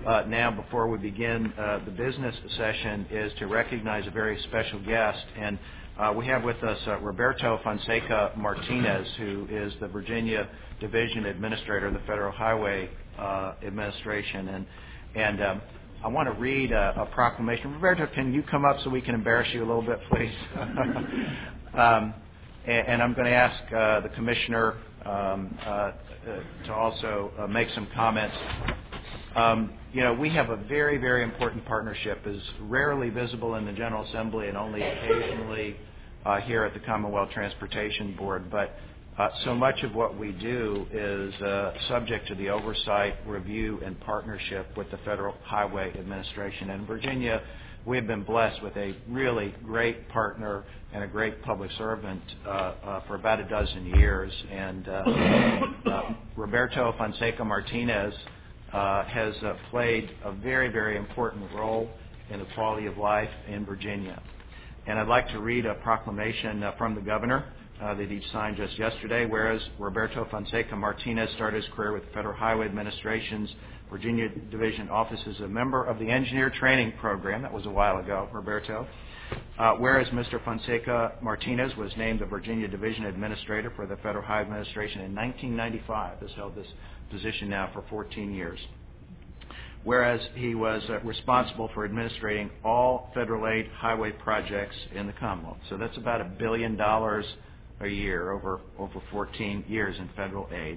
now, before we begin the business session, is to recognize a very special guest. And we have with us Roberto Fonseca Martinez, who is the Virginia Division Administrator of the Federal Highway Administration. And I want to read a proclamation. Roberto, can you come up so we can embarrass you a little bit, please? And I'm going to ask the Commissioner to also make some comments. We have a very, very important partnership. It's rarely visible in the General Assembly and only occasionally here at the Commonwealth Transportation Board. But so much of what we do is subject to the oversight, review, and partnership with the Federal Highway Administration. And in Virginia, we have been blessed with a really great partner and a great public servant for about a dozen years. And Roberto Fonseca Martinez has played a very, very important role in the quality of life in Virginia. And I'd like to read a proclamation from the Governor that he signed just yesterday. Whereas Roberto Fonseca Martinez started his career with the Federal Highway Administration's Virginia Division Office as a member of the Engineer Training Program. That was a while ago, Roberto. Whereas Mr. Fonseca Martinez was named the Virginia Division Administrator for the Federal Highway Administration in 1995. Has held this position now for 14 years. Whereas he was responsible for administrating all federal aid highway projects in the Commonwealth. So that's about $1 billion a year over 14 years in federal aid.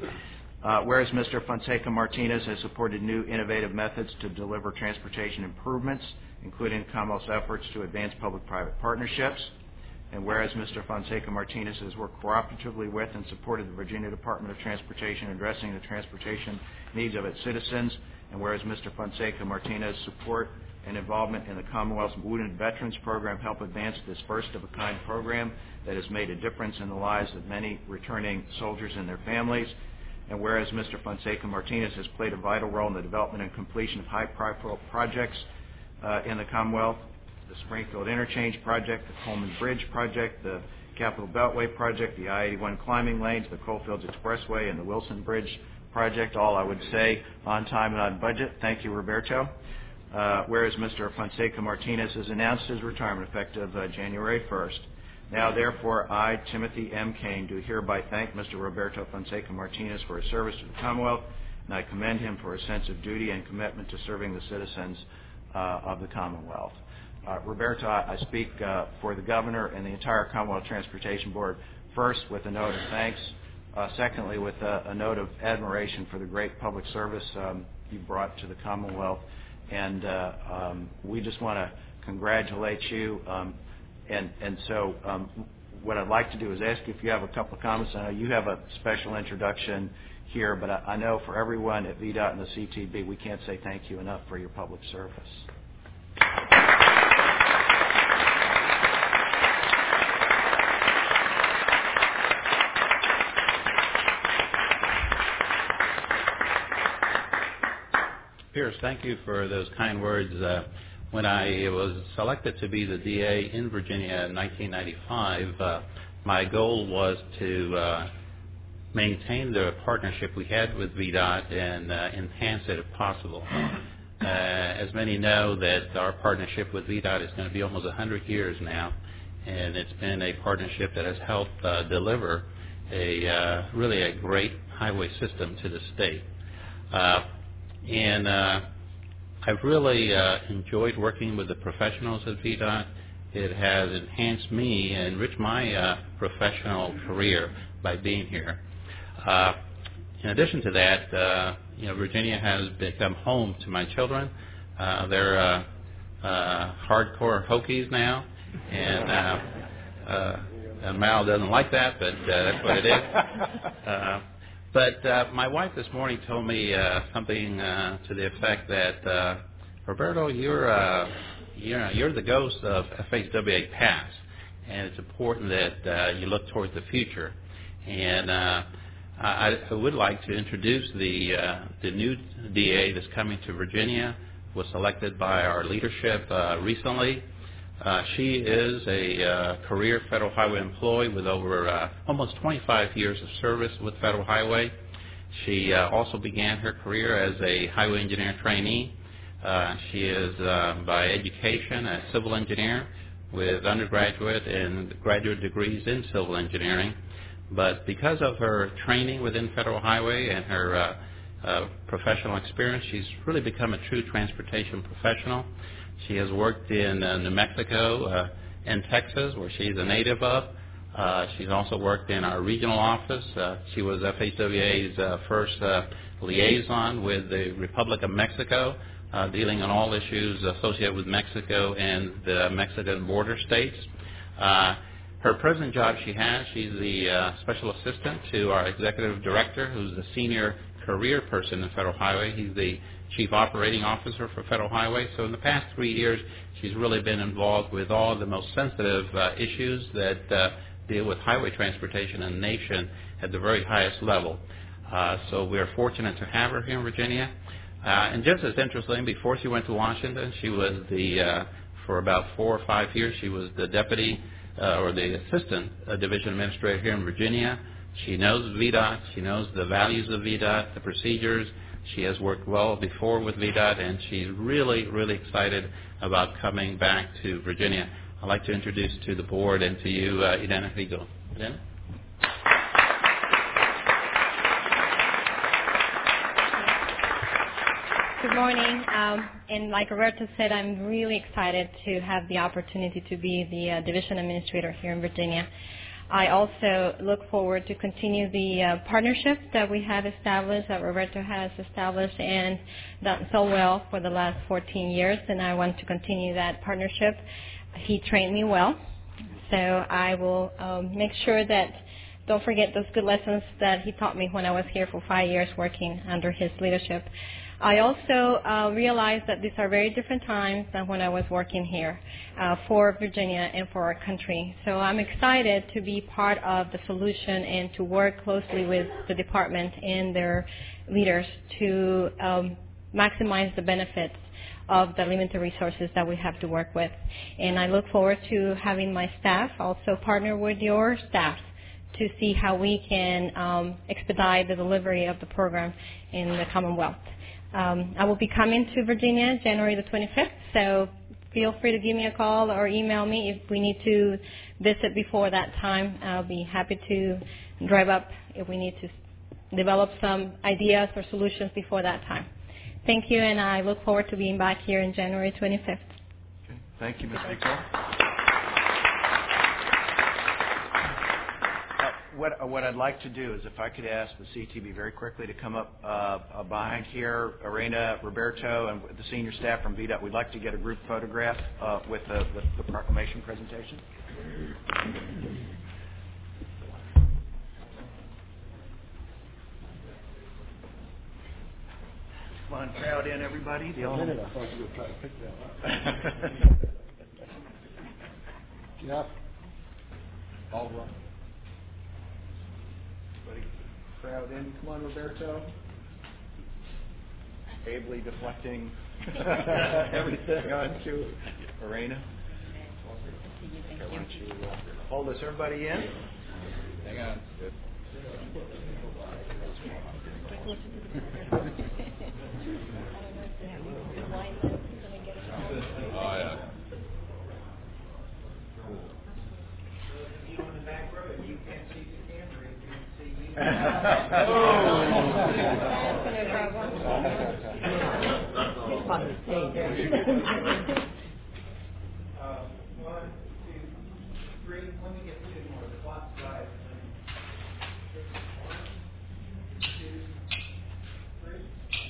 Whereas Mr. Fonseca Martinez has supported new innovative methods to deliver transportation improvements, including the Commonwealth's efforts to advance public-private partnerships. And whereas Mr. Fonseca Martinez has worked cooperatively with and supported the Virginia Department of Transportation in addressing the transportation needs of its citizens. And whereas Mr. Fonseca Martinez's support and involvement in the Commonwealth's Wounded Veterans Program help advance this first-of-a-kind program that has made a difference in the lives of many returning soldiers and their families. And whereas Mr. Fonseca Martinez has played a vital role in the development and completion of high-profile projects in the Commonwealth, the Springfield Interchange Project, the Coleman Bridge Project, the Capitol Beltway Project, the I-81 climbing lanes, the Coalfields Expressway, and the Wilson Bridge Project, all, I would say, on time and on budget. Thank you, Roberto. Whereas Mr. Fonseca Martinez has announced his retirement effective January 1st. Now, therefore, I, Timothy M. Kane, do hereby thank Mr. Roberto Fonseca Martinez for his service to the Commonwealth, and I commend him for his sense of duty and commitment to serving the citizens of the Commonwealth. Roberto, I speak for the Governor and the entire Commonwealth Transportation Board, first with a note of thanks, secondly with a note of admiration for the great public service you brought to the Commonwealth. And we just want to congratulate you. And so what I'd like to do is ask you if you have a couple of comments. I know you have a special introduction here, but I know for everyone at VDOT and the CTB, we can't say thank you enough for your public service. Pierce, thank you for those kind words. When I was selected to be the DA in Virginia in 1995, my goal was to maintain the partnership we had with VDOT and enhance it if possible. As many know, that our partnership with VDOT is going to be almost 100 years now, and it's been a partnership that has helped deliver really a great highway system to the state. And I've really enjoyed working with the professionals at VDOT. It has enhanced me and enriched my professional career by being here. In addition to that, Virginia has become home to my children. They're hardcore Hokies now, and Mal doesn't like that, but that's what it is. But my wife this morning told me something to the effect that, Roberto, you're the ghost of FHWA past, and it's important that you look towards the future. And I would like to introduce the new DA that's coming to Virginia. Was selected by our leadership recently. She is a career Federal Highway employee with over almost 25 years of service with Federal Highway. She also began her career as a highway engineer trainee. She is by education a civil engineer with undergraduate and graduate degrees in civil engineering. But because of her training within Federal Highway and her professional experience, she's really become a true transportation professional. She has worked in New Mexico and Texas, where she's a native of. She's also worked in our regional office. She was FHWA's first liaison with the Republic of Mexico, dealing on all issues associated with Mexico and the Mexican border states. Her present job she's the special assistant to our executive director, who's the senior career person in Federal Highway. He's the chief operating officer for Federal Highway. So in the past 3 years, she's really been involved with all the most sensitive issues that deal with highway transportation in the nation at the very highest level. So we're fortunate to have her here in Virginia. And just as interesting, before she went to Washington, she was for about 4 or 5 years, she was the deputy or the assistant division administrator here in Virginia. She knows VDOT. She knows the values of VDOT, the procedures. She has worked well before with VDOT, and she's really, really excited about coming back to Virginia. I'd like to introduce to the board and to you, Irena Rigo. Irena? Good morning. And like Roberto said, I'm really excited to have the opportunity to be the division administrator here in Virginia. I also look forward to continue the partnership that we have established, that Roberto has established and done so well for the last 14 years, and I want to continue that partnership. He trained me well, so I will make sure that don't forget those good lessons that he taught me when I was here for 5 years working under his leadership. I also realized that these are very different times than when I was working here for Virginia and for our country. So I'm excited to be part of the solution and to work closely with the department and their leaders to maximize the benefits of the limited resources that we have to work with. And I look forward to having my staff also partner with your staff to see how we can expedite the delivery of the program in the Commonwealth. I will be coming to Virginia January the 25th, so feel free to give me a call or email me if we need to visit before that time. I'll be happy to drive up if we need to develop some ideas or solutions before that time. Thank you, and I look forward to being back here in January 25th. Okay. Thank you, Ms. Rico. What I'd like to do is if I could ask the CTB very quickly to come up behind here, Irena, Roberto, and the senior staff from VDOT. We'd like to get a group photograph with the proclamation presentation. Come on, crowd in, everybody. I thought you were trying to pick that up. Jeff? All right. Crowd in. Come on, Roberto. Ably deflecting everything onto Irena. Okay, why don't you hold us, everybody in? Hang on. Good. Oh, yeah. You on the back row, if you can't see the camera, you can see me. One, two, three. Let me get two more. The clock side. 1, 2, 3.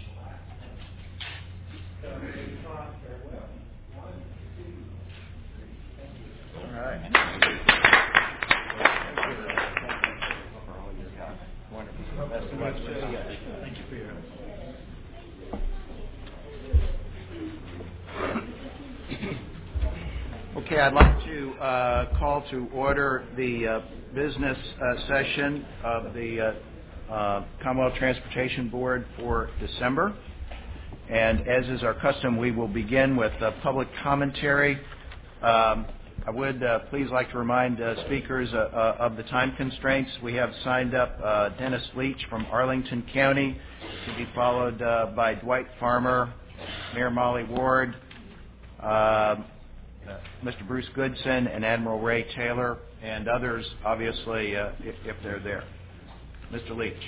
Farewell. 1, 2, 3. All right. Wonderful. Best of luck. Thank you for your help. Okay, I'd like to call to order the business session of the Commonwealth Transportation Board for December. And as is our custom, we will begin with public commentary. I would please like to remind speakers of the time constraints. We have signed up Dennis Leach from Arlington County to be followed by Dwight Farmer, Mayor Molly Ward, Mr. Bruce Goodson, and Admiral Ray Taylor, and others, obviously, if they're there. Mr. Leach.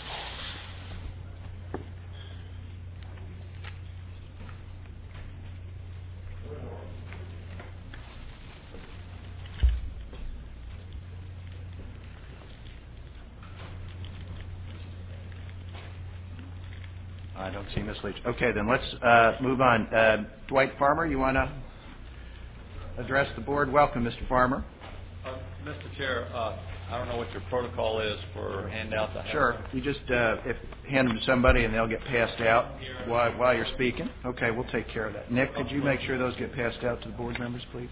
I don't see Ms. Leach. Okay, then let's move on. Dwight Farmer, you want to address the board? Welcome, Mr. Farmer. Mr. Chair, I don't know what your protocol is for handouts. Sure. You just hand them to somebody and they'll get passed out while you're speaking. Okay, we'll take care of that. Nick, could you make sure those get passed out to the board members, please?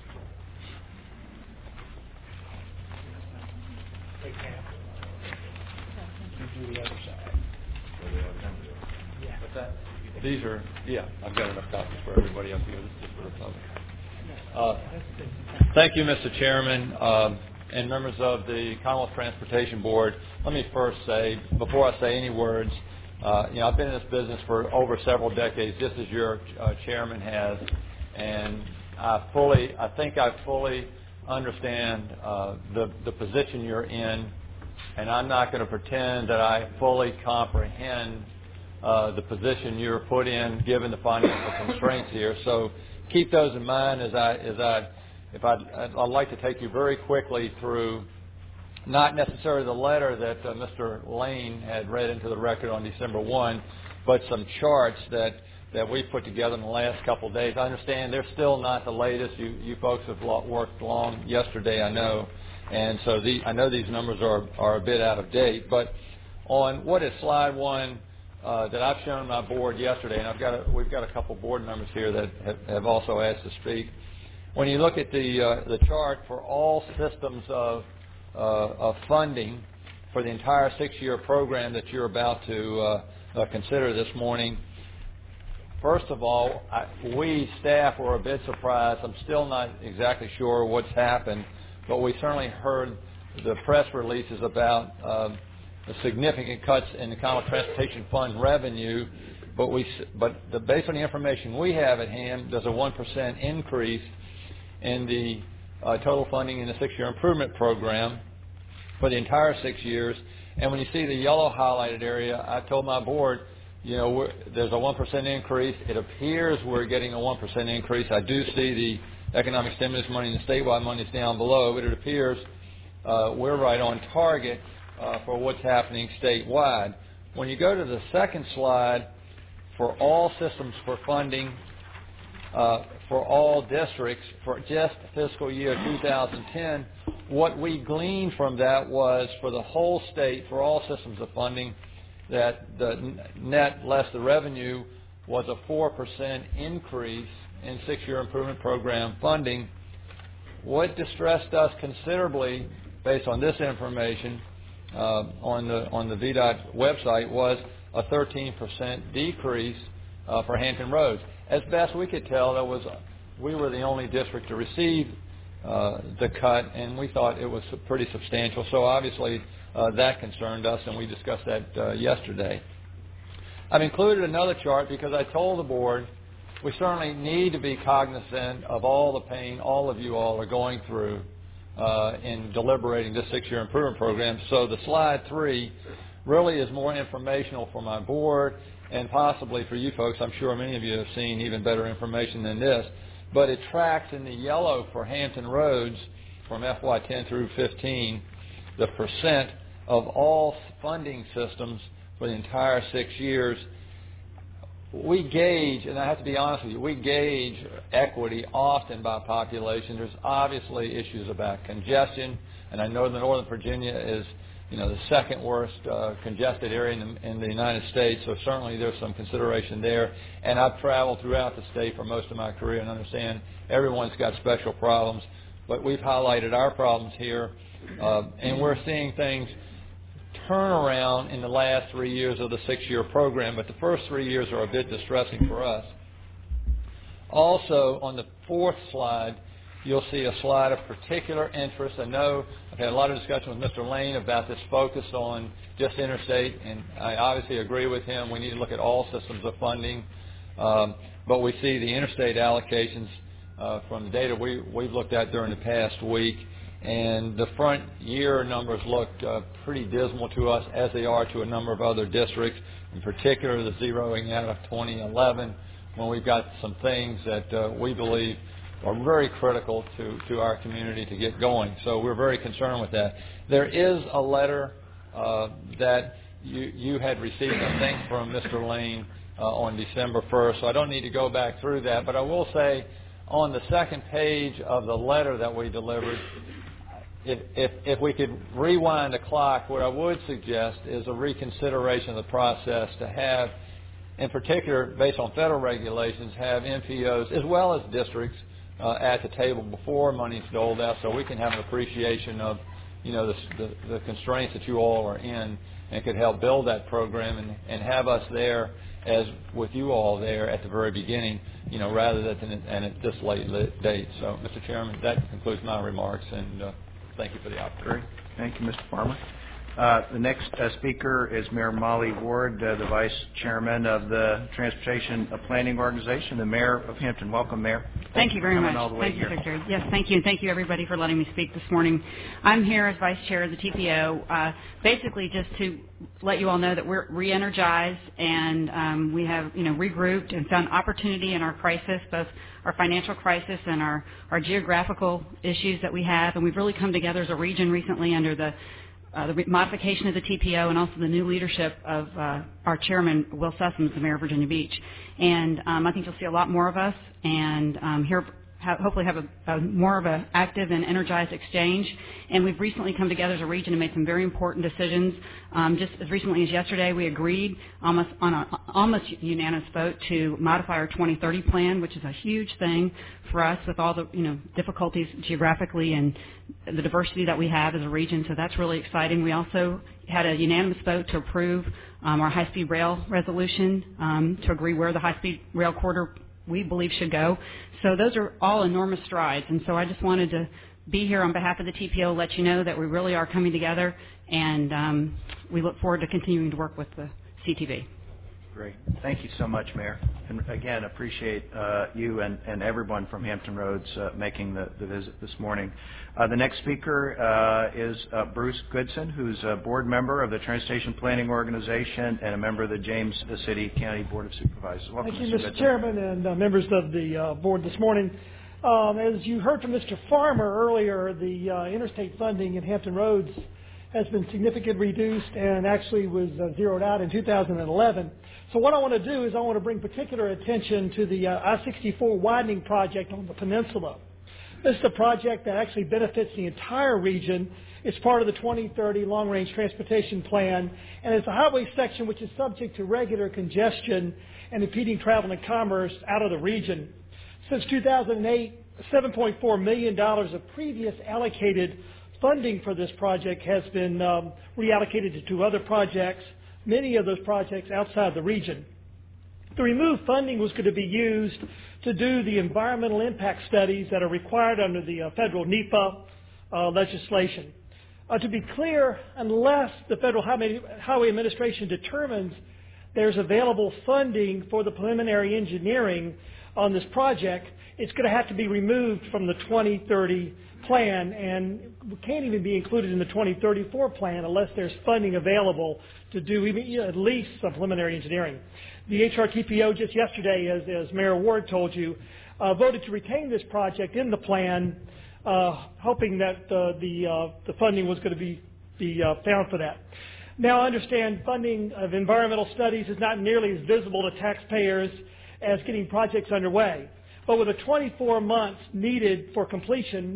These are, I've got enough copies for everybody up here. This is just for the public. Thank you, Mr. Chairman, and members of the Commonwealth Transportation Board. Let me first say, before I say any words, I've been in this business for over several decades, just as your chairman has, and I think I fully understand the position you're in, and I'm not going to pretend that I fully comprehend the position you're put in, given the financial constraints here. So keep those in mind I'd like to take you very quickly through not necessarily the letter that Mr. Lane had read into the record on December 1, but some charts that we put together in the last couple of days. I understand they're still not the latest. You folks have worked long yesterday, I know, and so I know these numbers are a bit out of date. But on what is slide 1 that I've shown my board yesterday, and we've got a couple board members here that have also asked to speak. When you look at the chart for all systems of funding for the entire 6-year program that you're about to consider this morning, first of all, we staff were a bit surprised. I'm still not exactly sure what's happened, but we certainly heard the press releases about the significant cuts in the Commonwealth Transportation Fund revenue, but based on the information we have at hand, there's a 1% increase in the total funding in the 6-year improvement program for the entire 6 years. And when you see the yellow highlighted area, I told my board, there's a 1% increase. It appears we're getting a 1% increase. I do see the economic stimulus money and the statewide money is down below, but it appears we're right on target for what's happening statewide. When you go to the second slide, for all systems for funding for all districts for just fiscal year 2010, what we gleaned from that was for the whole state, for all systems of funding, that the net less the revenue was a 4% increase in 6-year improvement program funding. What distressed us considerably, based on this information on the VDOT website, was a 13% decrease for Hampton Roads. As best we could tell, we were the only district to receive the cut, and we thought it was pretty substantial. So obviously that concerned us, and we discussed that yesterday. I've included another chart because I told the board we certainly need to be cognizant of all the pain all of you all are going through in deliberating this 6-year improvement program. So the slide 3 really is more informational for my board and possibly for you folks. I'm sure many of you have seen even better information than this. But it tracks in the yellow for Hampton Roads from FY10 through 15 the percent of all funding systems for the entire 6 years. We gauge, and I have to be honest with you, we gauge equity often by population. There's obviously issues about congestion, and I know that Northern Virginia is the second worst congested area in the United States, so certainly there's some consideration there. And I've traveled throughout the state for most of my career and understand everyone's got special problems, but we've highlighted our problems here, and we're seeing things turn around in the last 3 years of the 6-year program, but the first 3 years are a bit distressing for us. Also, on the fourth slide, you'll see a slide of particular interest. I know I've had a lot of discussion with Mr. Lane about this focus on just interstate, and I obviously agree with him. We need to look at all systems of funding, but we see the interstate allocations from the data we've looked at during the past week, and the front year numbers look pretty dismal to us, as they are to a number of other districts, in particular the zeroing out of 2011, when we've got some things that we believe are very critical to our community to get going. So we're very concerned with that. There is a letter that you had received, I think, from Mr. Lane on December 1st, so I don't need to go back through that, but I will say on the second page of the letter that we delivered, if we could rewind the clock, what I would suggest is a reconsideration of the process to have, in particular, based on federal regulations, have MPOs as well as districts at the table before money's doled out, so we can have an appreciation of, the constraints that you all are in, and could help build that program and have us there as with you all there at the very beginning, rather than at this late date. So, Mr. Chairman, that concludes my remarks, and thank you for the opportunity. Thank you, Mr. Farmer. The next speaker is Mayor Molly Ward, the Vice Chairman of the Transportation Planning Organization, the Mayor of Hampton. Welcome, Mayor. Thank you very much. Thank you, Secretary. Yes, thank you, and thank you, everybody, for letting me speak this morning. I'm here as Vice Chair of the TPO, basically just to let you all know that we're re-energized, and we have, regrouped and found opportunity in our crisis, both our financial crisis and our geographical issues that we have, and we've really come together as a region recently under the modification of the TPO and also the new leadership of our chairman, Will Sessoms, the mayor of Virginia Beach. And I think you'll see a lot more of us and hopefully have a more of an active and energized exchange. And we've recently come together as a region and made some very important decisions. Just as recently as yesterday, we agreed on an almost unanimous vote to modify our 2030 plan, which is a huge thing for us with all the difficulties geographically and the diversity that we have as a region. So that's really exciting. We also had a unanimous vote to approve our high-speed rail resolution to agree where the high-speed rail corridor we believe should go. So those are all enormous strides. And so I just wanted to be here on behalf of the TPO, let you know that we really are coming together, and we look forward to continuing to work with the CTV. Great. Thank you so much, Mayor. And again, appreciate you and everyone from Hampton Roads making the visit this morning. The next speaker is Bruce Goodson, who's a board member of the Transportation Planning Organization and a member of the James City County Board of Supervisors. Welcome, Thank you, Mr. Goodson. Chairman and members of the board this morning. As you heard from Mr. Farmer earlier, the interstate funding in Hampton Roads has been significantly reduced and actually was zeroed out in 2011. So what I want to do is I want to bring particular attention to the I-64 widening project on the peninsula. This is a project that actually benefits the entire region. It's part of the 2030 Long-Range Transportation Plan, and it's a highway section which is subject to regular congestion and impeding travel and commerce out of the region. Since 2008, $7.4 million of previous allocated funding for this project has been reallocated to other projects, many of those projects outside the region. The removed funding was going to be used to do the environmental impact studies that are required under the federal NEPA legislation. To be clear, unless the Federal Highway Administration determines there's available funding for the preliminary engineering on this project, it's going to have to be removed from the 2030 plan and can't even be included in the 2034 plan unless there's funding available to do at least some preliminary engineering. The HRTPO just yesterday, as Mayor Ward told you, voted to retain this project in the plan, hoping that the funding was going to be found for that. Now, I understand funding of environmental studies is not nearly as visible to taxpayers as getting projects underway. But with the 24 months needed for completion,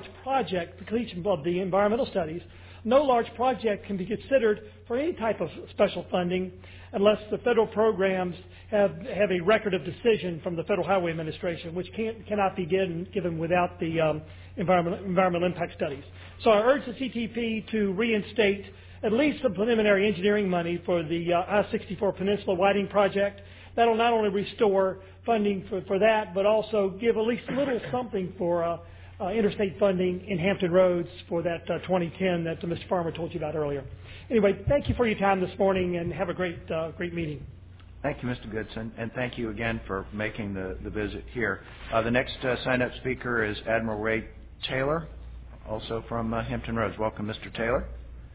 completion of the environmental studies, no large project can be considered for any type of special funding unless the federal programs have a record of decision from the Federal Highway Administration, which cannot be given without the environmental impact studies. So I urge the CTP to reinstate at least some preliminary engineering money for the I-64 Peninsula Widening Project. That will not only restore funding for that, but also give at least a little something for interstate funding in Hampton Roads for that 2010 that Mr. Farmer told you about earlier. Anyway, thank you for your time this morning, and have a great meeting. Thank you, Mr. Goodson, and thank you again for making the visit here. The next signed-up speaker is Admiral Ray Taylor, also from Hampton Roads. Welcome, Mr. Taylor.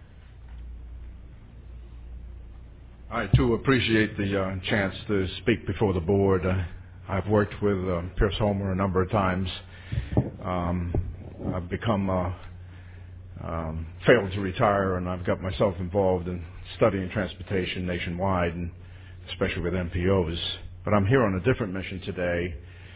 I, too, appreciate the chance to speak before the board. I've worked with Pierce Homer a number of times. I've become failed to retire, and I've got myself involved in studying transportation nationwide, and especially with MPOs. But I'm here on a different mission today,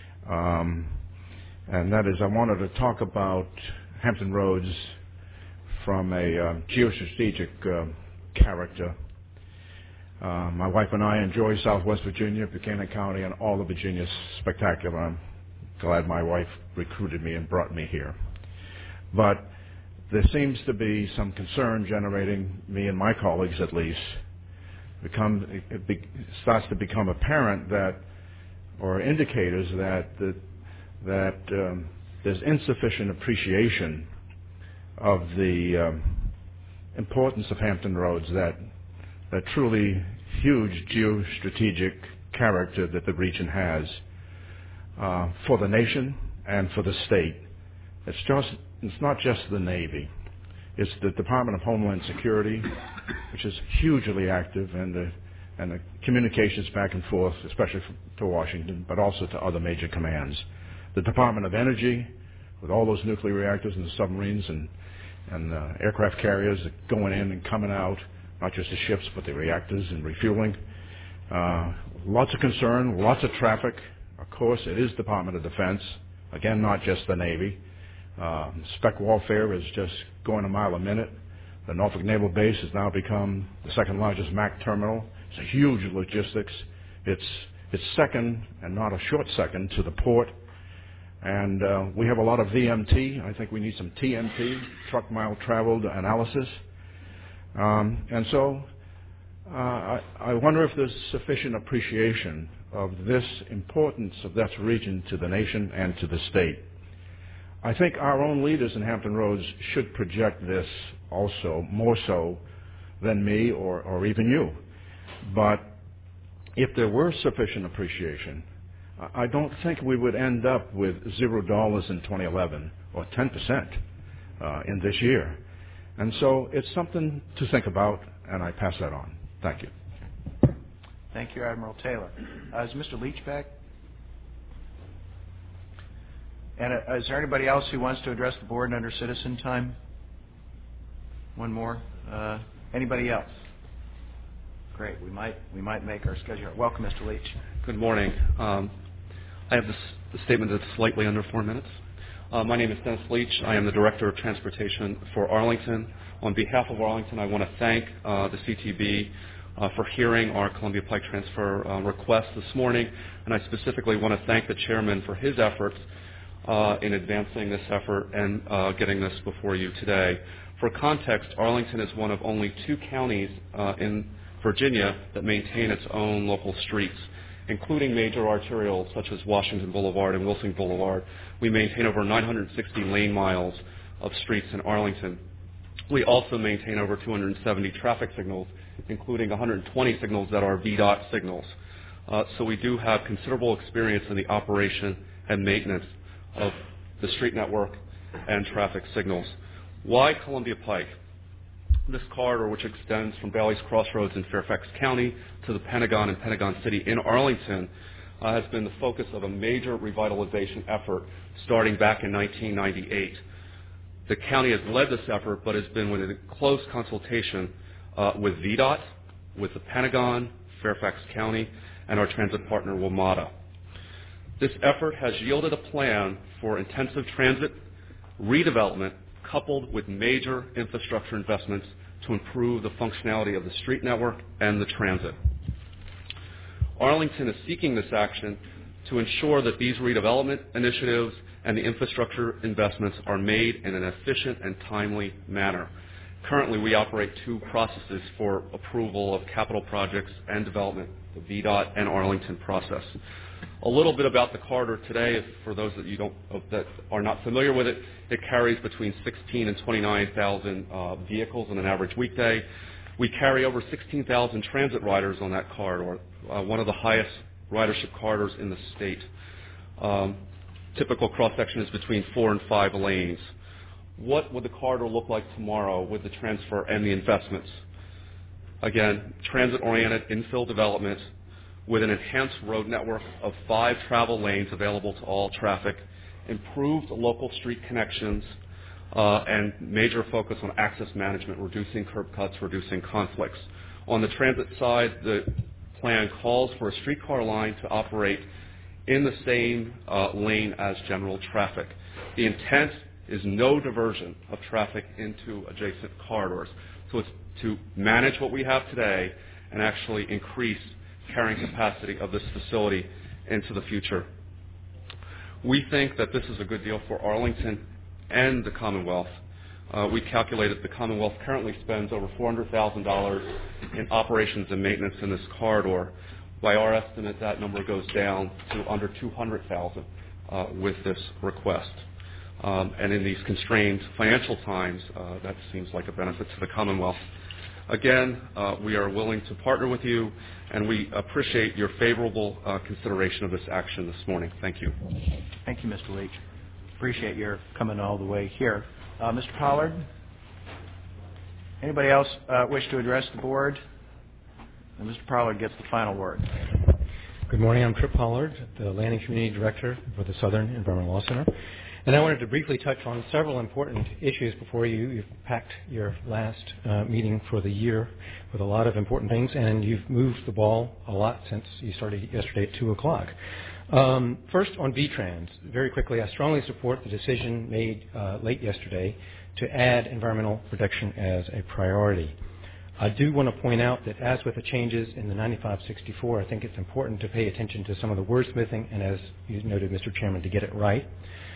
and that is I wanted to talk about Hampton Roads from a geostrategic character. My wife and I enjoy Southwest Virginia, Buchanan County, and all of Virginia's spectacular. I'm glad my wife recruited me and brought me here. But there seems to be some concern generating, me and my colleagues at least, starts to become apparent that, or indicators that there's insufficient appreciation of the importance of Hampton Roads, that truly huge geostrategic character that the region has for the nation and for the state. It's not just the Navy. It's the Department of Homeland Security, which is hugely active, and the communications back and forth, especially to Washington, but also to other major commands. The Department of Energy, with all those nuclear reactors and the submarines and aircraft carriers going in and coming out, not just the ships, but the reactors and refueling. Lots of concern, lots of traffic. Of course, it is Department of Defense. Again, not just the Navy. Spec warfare is just going a mile a minute. The Norfolk Naval Base has now become the second largest MAC terminal. It's a huge logistics. It's second, and not a short second, to the port. And we have a lot of VMT. I think we need some TMT, truck mile traveled analysis. And so I wonder if there's sufficient appreciation of this importance of that region to the nation and to the state. I think our own leaders in Hampton Roads should project this also, more so than me or even you. But if there were sufficient appreciation, I don't think we would end up with $0 in 2011 or 10% in this year. And so it's something to think about, and I pass that on. Thank you. Thank you, Admiral Taylor. Is Mr. Leach back? And is there anybody else who wants to address the board under citizen time? One more. Anybody else? Great. We might make our schedule. Welcome, Mr. Leach. Good morning. I have the statement that's slightly under 4 minutes. My name is Dennis Leach. I am the Director of Transportation for Arlington. On behalf of Arlington, I want to thank the CTB for hearing our Columbia Pike transfer request this morning, and I specifically want to thank the Chairman for his efforts in advancing this effort and getting this before you today. For context, Arlington is one of only 2 counties in Virginia that maintain its own local streets, including major arterials such as Washington Boulevard and Wilson Boulevard. We maintain over 960 lane miles of streets in Arlington. We also maintain over 270 traffic signals, including 120 signals that are VDOT signals. So we do have considerable experience in the operation and maintenance of the street network and traffic signals. Why Columbia Pike? This corridor, which extends from Bailey's Crossroads in Fairfax County to the Pentagon and Pentagon City in Arlington, has been the focus of a major revitalization effort starting back in 1998. The county has led this effort, but has been in close consultation with VDOT, with the Pentagon, Fairfax County, and our transit partner, WMATA. This effort has yielded a plan for intensive transit redevelopment coupled with major infrastructure investments to improve the functionality of the street network and the transit. Arlington is seeking this action to ensure that these redevelopment initiatives and the infrastructure investments are made in an efficient and timely manner. Currently, we operate two processes for approval of capital projects and development, the VDOT and Arlington process. A little bit about the corridor today, for those that are not familiar with it, it carries between 16 and 29,000 vehicles on an average weekday. We carry over 16,000 transit riders on that corridor, one of the highest ridership corridors in the state. Typical cross-section is between 4 and 5 lanes. What would the corridor look like tomorrow with the transfer and the investments? Again, transit-oriented infill development with an enhanced road network of 5 travel lanes available to all traffic, improved local street connections, and major focus on access management, reducing curb cuts, reducing conflicts. On the transit side, the plan calls for a streetcar line to operate in the same lane as general traffic. The intent is no diversion of traffic into adjacent corridors. So it's to manage what we have today and actually increase carrying capacity of this facility into the future. We think that this is a good deal for Arlington and the Commonwealth. We calculated the Commonwealth currently spends over $400,000 in operations and maintenance in this corridor. By our estimate, that number goes down to under $200,000 with this request. And in these constrained financial times, that seems like a benefit to the Commonwealth. Again, we are willing to partner with you, and we appreciate your favorable consideration of this action this morning. Thank you. Thank you, Mr. Leach. Appreciate your coming all the way here. Mr. Pollard? Anybody else wish to address the board? And Mr. Pollard gets the final word. Good morning. I'm Trip Pollard, the Landing Community Director for the Southern Environmental Law Center. And I wanted to briefly touch on several important issues before you've packed your last meeting for the year with a lot of important things, and you've moved the ball a lot since you started yesterday at 2 o'clock. First, on VTrans, very quickly, I strongly support the decision made late yesterday to add environmental protection as a priority. I do want to point out that as with the changes in the 9564, I think it's important to pay attention to some of the wordsmithing and, as you noted, Mr. Chairman, to get it right.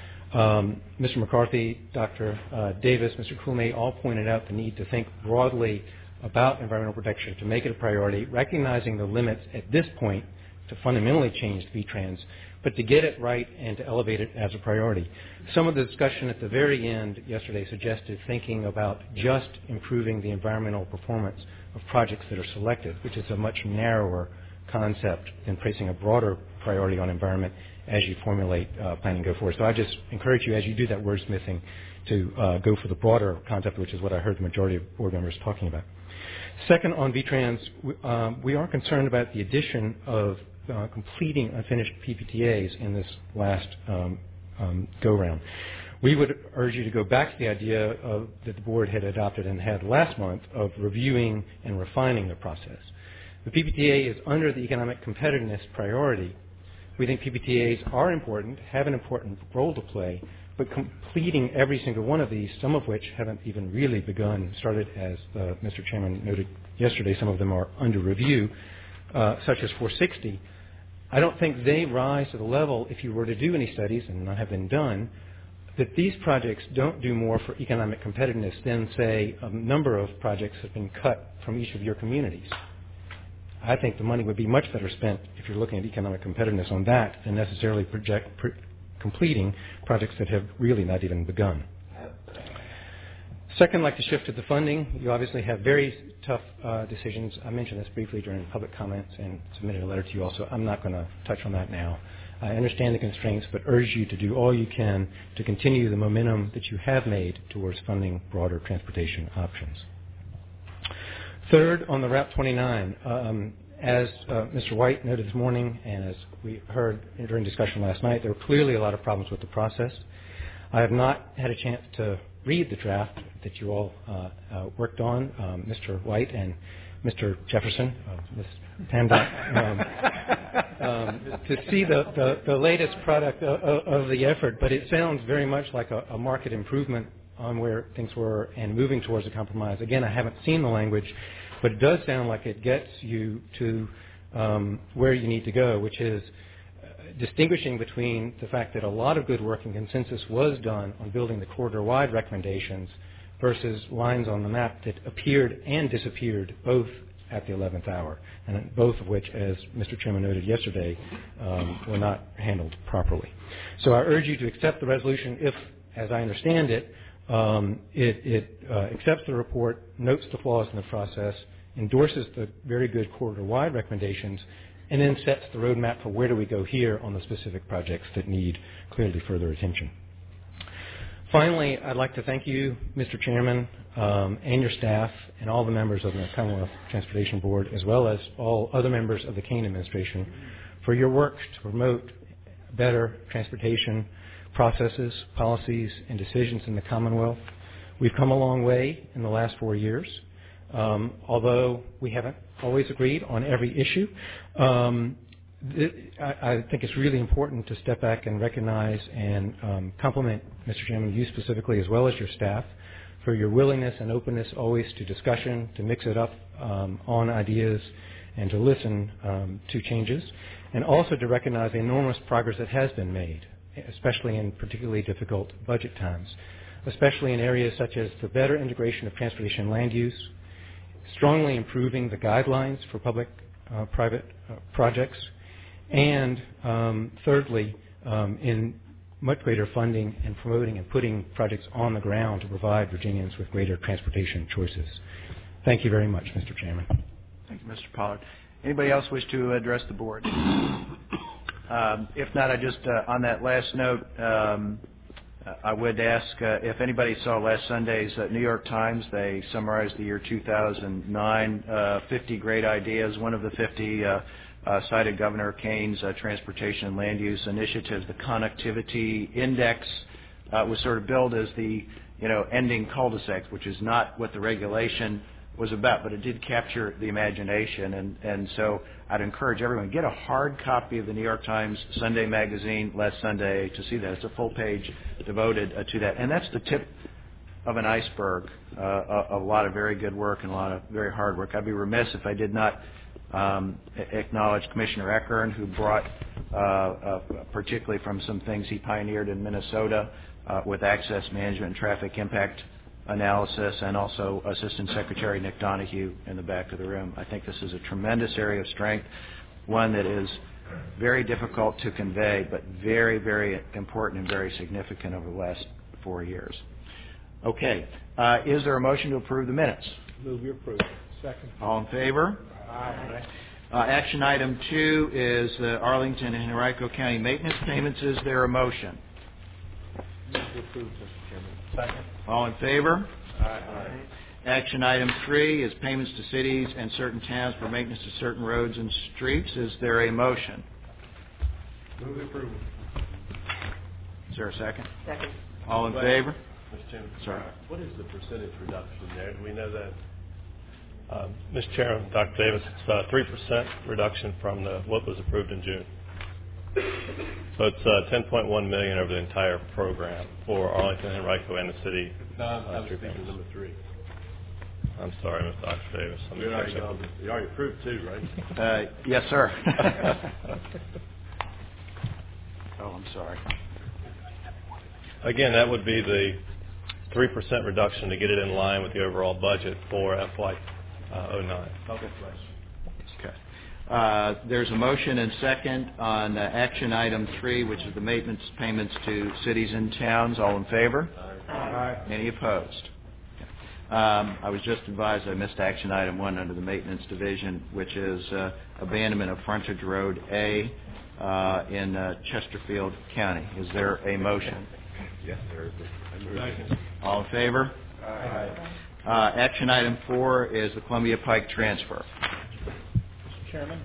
Mr. McCarthy, Dr. Davis, Mr. Coolmay all pointed out the need to think broadly about environmental protection to make it a priority, recognizing the limits at this point to fundamentally change VTrans, but to get it right and to elevate it as a priority. Some of the discussion at the very end yesterday suggested thinking about just improving the environmental performance of projects that are selected, which is a much narrower concept than placing a broader priority on environment as you formulate planning go forward. So I just encourage you, as you do that wordsmithing, to go for the broader concept, which is what I heard the majority of board members talking about. Second, on VTrans, we are concerned about the addition of completing unfinished PPTAs in this last go-round. We would urge you to go back to the idea that the board had adopted and had last month of reviewing and refining the process. The PPTA is under the economic competitiveness priority. We think PPTAs are important, have an important role to play, but completing every single one of these, some of which haven't even really begun, started, as Mr. Chairman noted yesterday, some of them are under review, such as 460. I don't think they rise to the level, if you were to do any studies, and none have been done, that these projects don't do more for economic competitiveness than, say, a number of projects have been cut from each of your communities. I think the money would be much better spent if you're looking at economic competitiveness on that than necessarily completing projects that have really not even begun. Second, I'd like to shift to the funding. You obviously have very tough decisions. I mentioned this briefly during public comments and submitted a letter to you also. I'm not going to touch on that now. I understand the constraints, but urge you to do all you can to continue the momentum that you have made towards funding broader transportation options. Third, on the Route 29, as Mr. White noted this morning and as we heard during discussion last night, there are clearly a lot of problems with the process. I have not had a chance to read the draft that you all worked on, Mr. White and Mr. Jefferson, Ms. Tamdot, to see the latest product of the effort, but it sounds very much like a market improvement on where things were and moving towards a compromise. Again, I haven't seen the language, but it does sound like it gets you to where you need to go, which is distinguishing between the fact that a lot of good work and consensus was done on building the corridor-wide recommendations versus lines on the map that appeared and disappeared both at the 11th hour, and both of which, as Mr. Chairman noted yesterday, were not handled properly. So I urge you to accept the resolution if, as I understand it, it accepts the report, notes the flaws in the process, endorses the very good corridor-wide recommendations, and then sets the roadmap for where do we go here on the specific projects that need clearly further attention. Finally, I'd like to thank you, Mr. Chairman, and your staff, and all the members of the Commonwealth Transportation Board, as well as all other members of the Kane administration, for your work to promote better transportation processes, policies, and decisions in the Commonwealth. We've come a long way in the last 4 years. Although we haven't always agreed on every issue, I think it's really important to step back and recognize and compliment, Mr. Chairman, you specifically, as well as your staff, for your willingness and openness always to discussion, to mix it up on ideas, and to listen to changes, and also to recognize the enormous progress that has been made, especially in particularly difficult budget times, especially in areas such as the better integration of transportation land use, strongly improving the guidelines for public-private projects, and thirdly, in much greater funding and promoting and putting projects on the ground to provide Virginians with greater transportation choices. Thank you very much, Mr. Chairman. Thank you, Mr. Pollard. Anybody else wish to address the board? If not, I just, on that last note, I would ask if anybody saw last Sunday's New York Times. They summarized the year 2009, 50 great ideas. One of the 50 cited Governor Kane's transportation and land use initiatives. The connectivity index was sort of billed as the, ending cul-de-sacs, which is not what the regulation was about, but it did capture the imagination, and so I'd encourage everyone, get a hard copy of the New York Times Sunday magazine last Sunday to see that. It's a full page devoted to that, and that's the tip of an iceberg of a lot of very good work and a lot of very hard work. I'd be remiss if I did not acknowledge Commissioner Eckern, who brought, particularly from some things he pioneered in Minnesota with access management and traffic impact analysis, and also Assistant Secretary Nick Donahue in the back of the room. I think this is a tremendous area of strength, one that is very difficult to convey, but very, very important and very significant over the last 4 years. Okay. Is there a motion to approve the minutes? Move your approve. Second. All in favor? Aye. Action item 2 is the Arlington and Henrico County maintenance payments. Is there a motion? Move to approve, Mr. Chairman. Second. All in favor? Aye. Action item 3 is payments to cities and certain towns for maintenance to certain roads and streets. Is there a motion? Move to approve. Is there a second? Second. All in favor? Mr. Chairman. Sorry. What is the percentage reduction there? Do we know that? Mr. Chairman, Dr. Davis, it's 3% reduction from what was approved in June. So it's $10.1 million over the entire program for Arlington, Henrico, and the city. No, I'm speaking number 3. I'm sorry, Mr. Dr. Davis. You already approved 2, right? Yes, sir. Oh, I'm sorry. Again, that would be the 3% reduction to get it in line with the overall budget for FY 09. Okay. There's a motion and second on action item 3, which is the maintenance payments to cities and towns. All in favor? Aye. Any opposed? I was just advised I missed action item 1 under the maintenance division, which is abandonment of frontage road A in Chesterfield County. Is there a motion? Yes, there is. All in favor? Aye. Action item 4 is the Columbia Pike transfer. Mr. Chairman,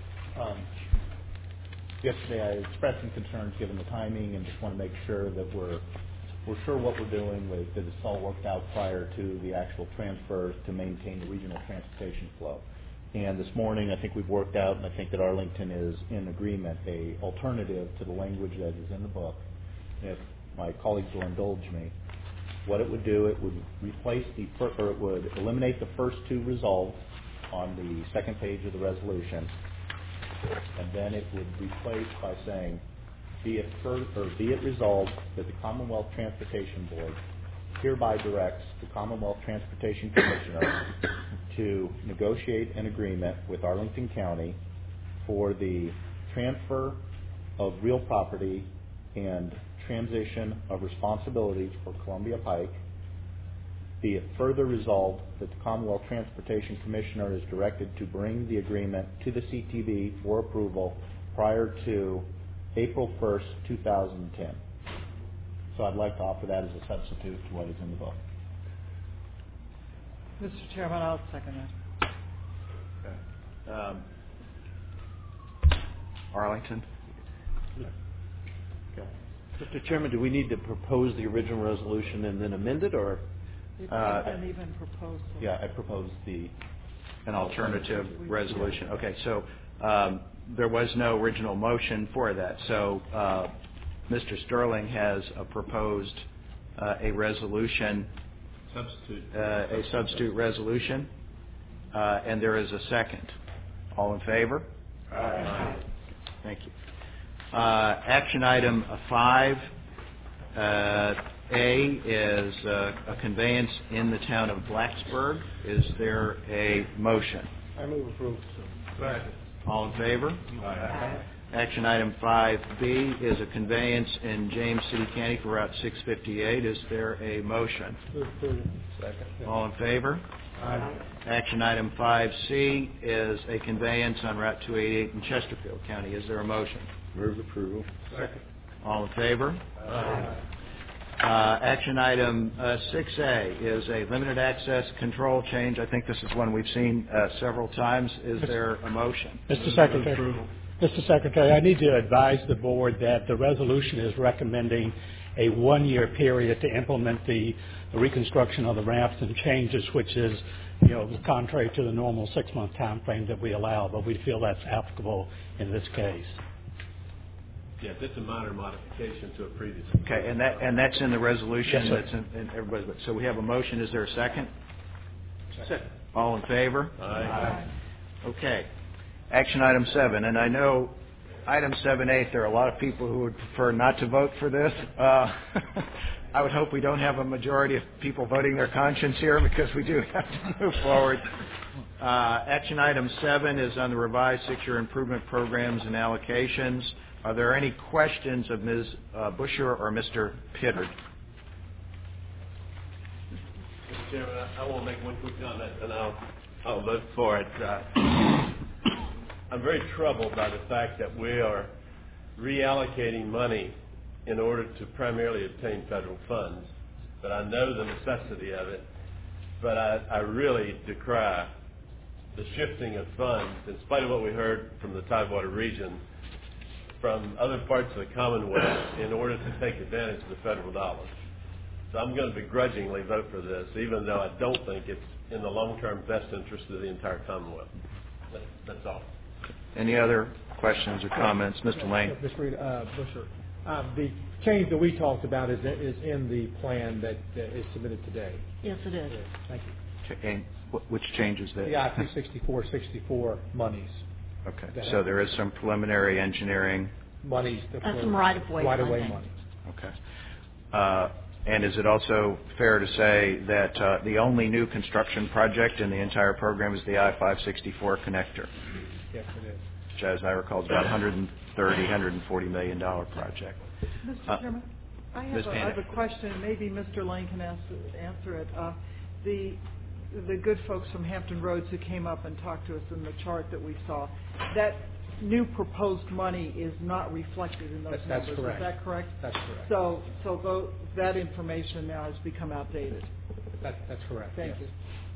yesterday I expressed some concerns given the timing and just want to make sure that we're sure what we're doing with that it's all worked out prior to the actual transfers to maintain the regional transportation flow. And this morning I think we've worked out, and I think that Arlington is in agreement, a alternative to the language that is in the book. If my colleagues will indulge me, what it would do, it would replace it would eliminate the first 2 resolves on the second page of the resolution, and then it would replace by saying, be it resolved that the Commonwealth Transportation Board hereby directs the Commonwealth Transportation Commissioner to negotiate an agreement with Arlington County for the transfer of real property and transition of responsibilities for Columbia Pike. Be it further resolved that the Commonwealth Transportation Commissioner is directed to bring the agreement to the CTB for approval prior to April 1st, 2010. So I'd like to offer that as a substitute to what is in the book. Mr. Chairman, I'll second that. Arlington? Mr. Chairman, do we need to propose the original resolution and then amend it, or? It hasn't even proposed. Yeah, I proposed an alternative resolution. Okay, so there was no original motion for that. So Mr. Sterling has proposed a resolution, a substitute resolution, and there is a second. All in favor? Aye. Thank you. Action item 5A is a conveyance in the town of Blacksburg. Is there a motion? I move approval. All in favor? Aye. Action item 5B is a conveyance in James City County for Route 658. Is there a motion? Move approval. Second. All in favor? Aye. Action item 5C is a conveyance on Route 288 in Chesterfield County. Is there a motion? Move approval. Second. All in favor? Aye. Action item 6A is a limited access control change. I think this is one we've seen several times. Is there a motion? Mr. Secretary, I need to advise the board that the resolution is recommending a one-year period to implement the reconstruction of the ramps and changes, which is, contrary to the normal 6-month time frame that we allow, but we feel that's applicable in this case. Yes, it's a minor modification to a previous. Okay, and that's in the resolution. Yes, sir. That's in everybody's. So we have a motion. Is there a second? Second. All in favor? Aye. Okay. Action item 7, and I know item 7A, there are a lot of people who would prefer not to vote for this. I would hope we don't have a majority of people voting their conscience here, because we do have to move forward. Action item 7 is on the revised 6-year improvement programs and allocations. Are there any questions of Ms. Busher or Mr. Pittard? Mr. Chairman, I want to make one quick comment, and I'll vote for it. I'm very troubled by the fact that we are reallocating money in order to primarily obtain federal funds. But I know the necessity of it, but I really decry the shifting of funds, in spite of what we heard from the Tidewater region, from other parts of the Commonwealth in order to take advantage of the federal dollars. So I'm going to begrudgingly vote for this, even though I don't think it's in the long-term best interest of the entire Commonwealth. That's all. Any other questions or comments? Mr. Lane. Mr. Busher, the change that we talked about is in the plan that is submitted today. Yes, it is. Thank you. Okay, and which changes that? The IP6464 monies. Okay, so there is some preliminary engineering monies. Some right-of-way monies. Okay. And is it also fair to say that the only new construction project in the entire program is the I-564 connector? Yes, it is. Which, as I recall, is about $130, $140 million project. Mr. Chairman, I have a question. Maybe Mr. Lane can answer it. The good folks from Hampton Roads who came up and talked to us in the chart that we saw, that new proposed money is not reflected in those numbers. That's correct. Is that correct? That's correct. So that information now has become outdated. That's correct. Thank you.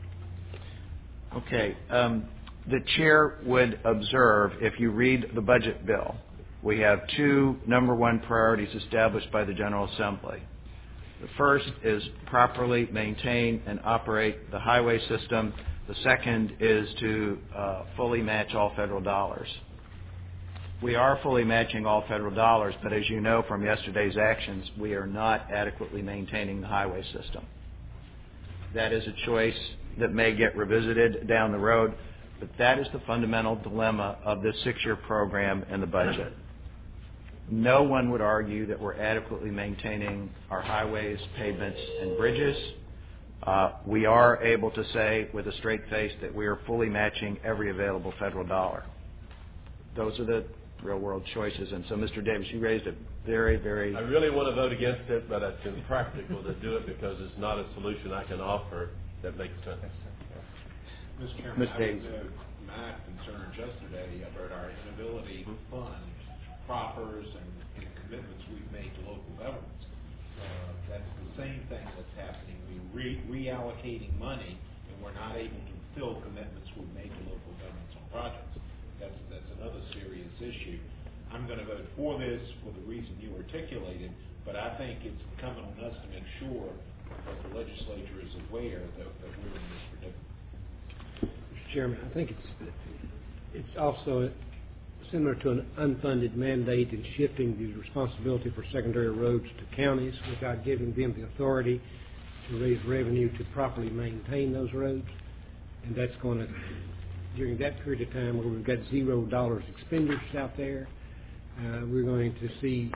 Okay. The chair would observe, if you read the budget bill, we have two number one priorities established by the General Assembly. The first is properly maintain and operate the highway system. The second is to fully match all federal dollars. We are fully matching all federal dollars, but as you know from yesterday's actions, we are not adequately maintaining the highway system. That is a choice that may get revisited down the road, but that is the fundamental dilemma of this 6-year program and the budget. No one would argue that we're adequately maintaining our highways, pavements, and bridges. We are able to say with a straight face that we are fully matching every available federal dollar. Those are the real-world choices. And so, Mr. Davis, you raised a very, very... I really want to vote against it, but it's impractical to do it because it's not a solution I can offer that makes sense. Mr. Chairman, I would my concerns yesterday about our inability to fund proffers and commitments we've made to local governments. That's the same thing that's happening. We're reallocating money, and we're not able to fulfill commitments we've made to local governments on projects. That's another serious issue. I'm going to vote for this for the reason you articulated, but I think it's incumbent on us to make sure that the legislature is aware that we're in this predicament. Mr. Chairman, I think it's also similar to an unfunded mandate in shifting the responsibility for secondary roads to counties without giving them the authority to raise revenue to properly maintain those roads. And that's going to, during that period of time where we've got $0 expenditures out there, we're going to see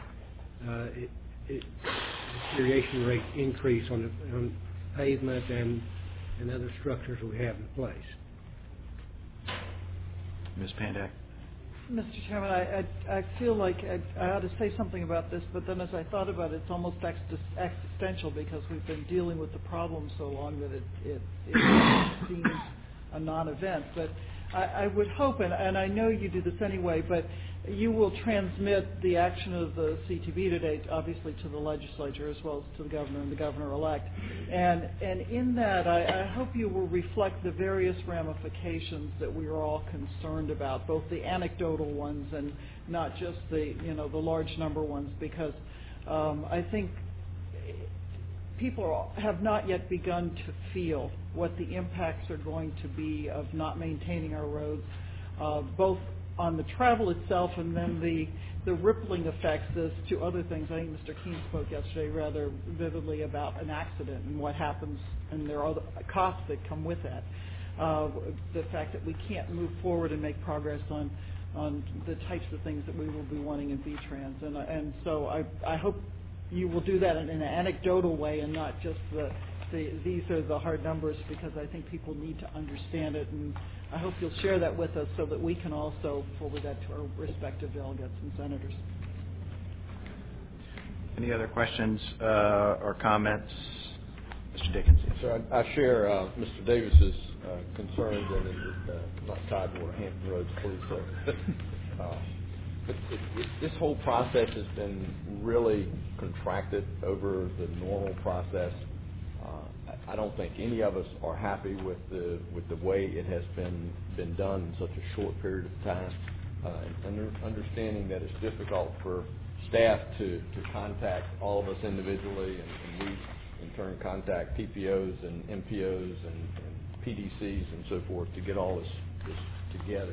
deterioration rate increase on pavement and other structures we have in place. Ms. Pandak. Mr. Chairman, I feel like I ought to say something about this, but then as I thought about it, it's almost existential because we've been dealing with the problem so long that it seems a non-event. But I would hope, and I know you do this anyway, but you will transmit the action of the CTB today, obviously, to the legislature as well as to the governor and the governor-elect. And in that, I hope you will reflect the various ramifications that we are all concerned about, both the anecdotal ones and not just the large number ones, because I think people have not yet begun to feel what the impacts are going to be of not maintaining our roads, both on the travel itself and then the rippling effects as to other things. I think Mr. Keene spoke yesterday rather vividly about an accident and what happens, and there are other costs that come with that. The fact that we can't move forward and make progress on the types of things that we will be wanting in VTrans. And so I hope you will do that in an anecdotal way and not just these are the hard numbers, because I think people need to understand it, and I hope you'll share that with us so that we can also forward that to our respective delegates and senators. Any other questions or comments? Mr. Dickinson. So I share Mr. Davis's concerns, and it's not Tidewater, Hampton Roads, please. But this whole process has been really contracted over the normal process. I don't think any of us are happy with the way it has been done in such a short period of time. And understanding that it's difficult for staff to contact all of us individually, and we in turn contact TPOs and MPOs and PDCs and so forth to get all this together.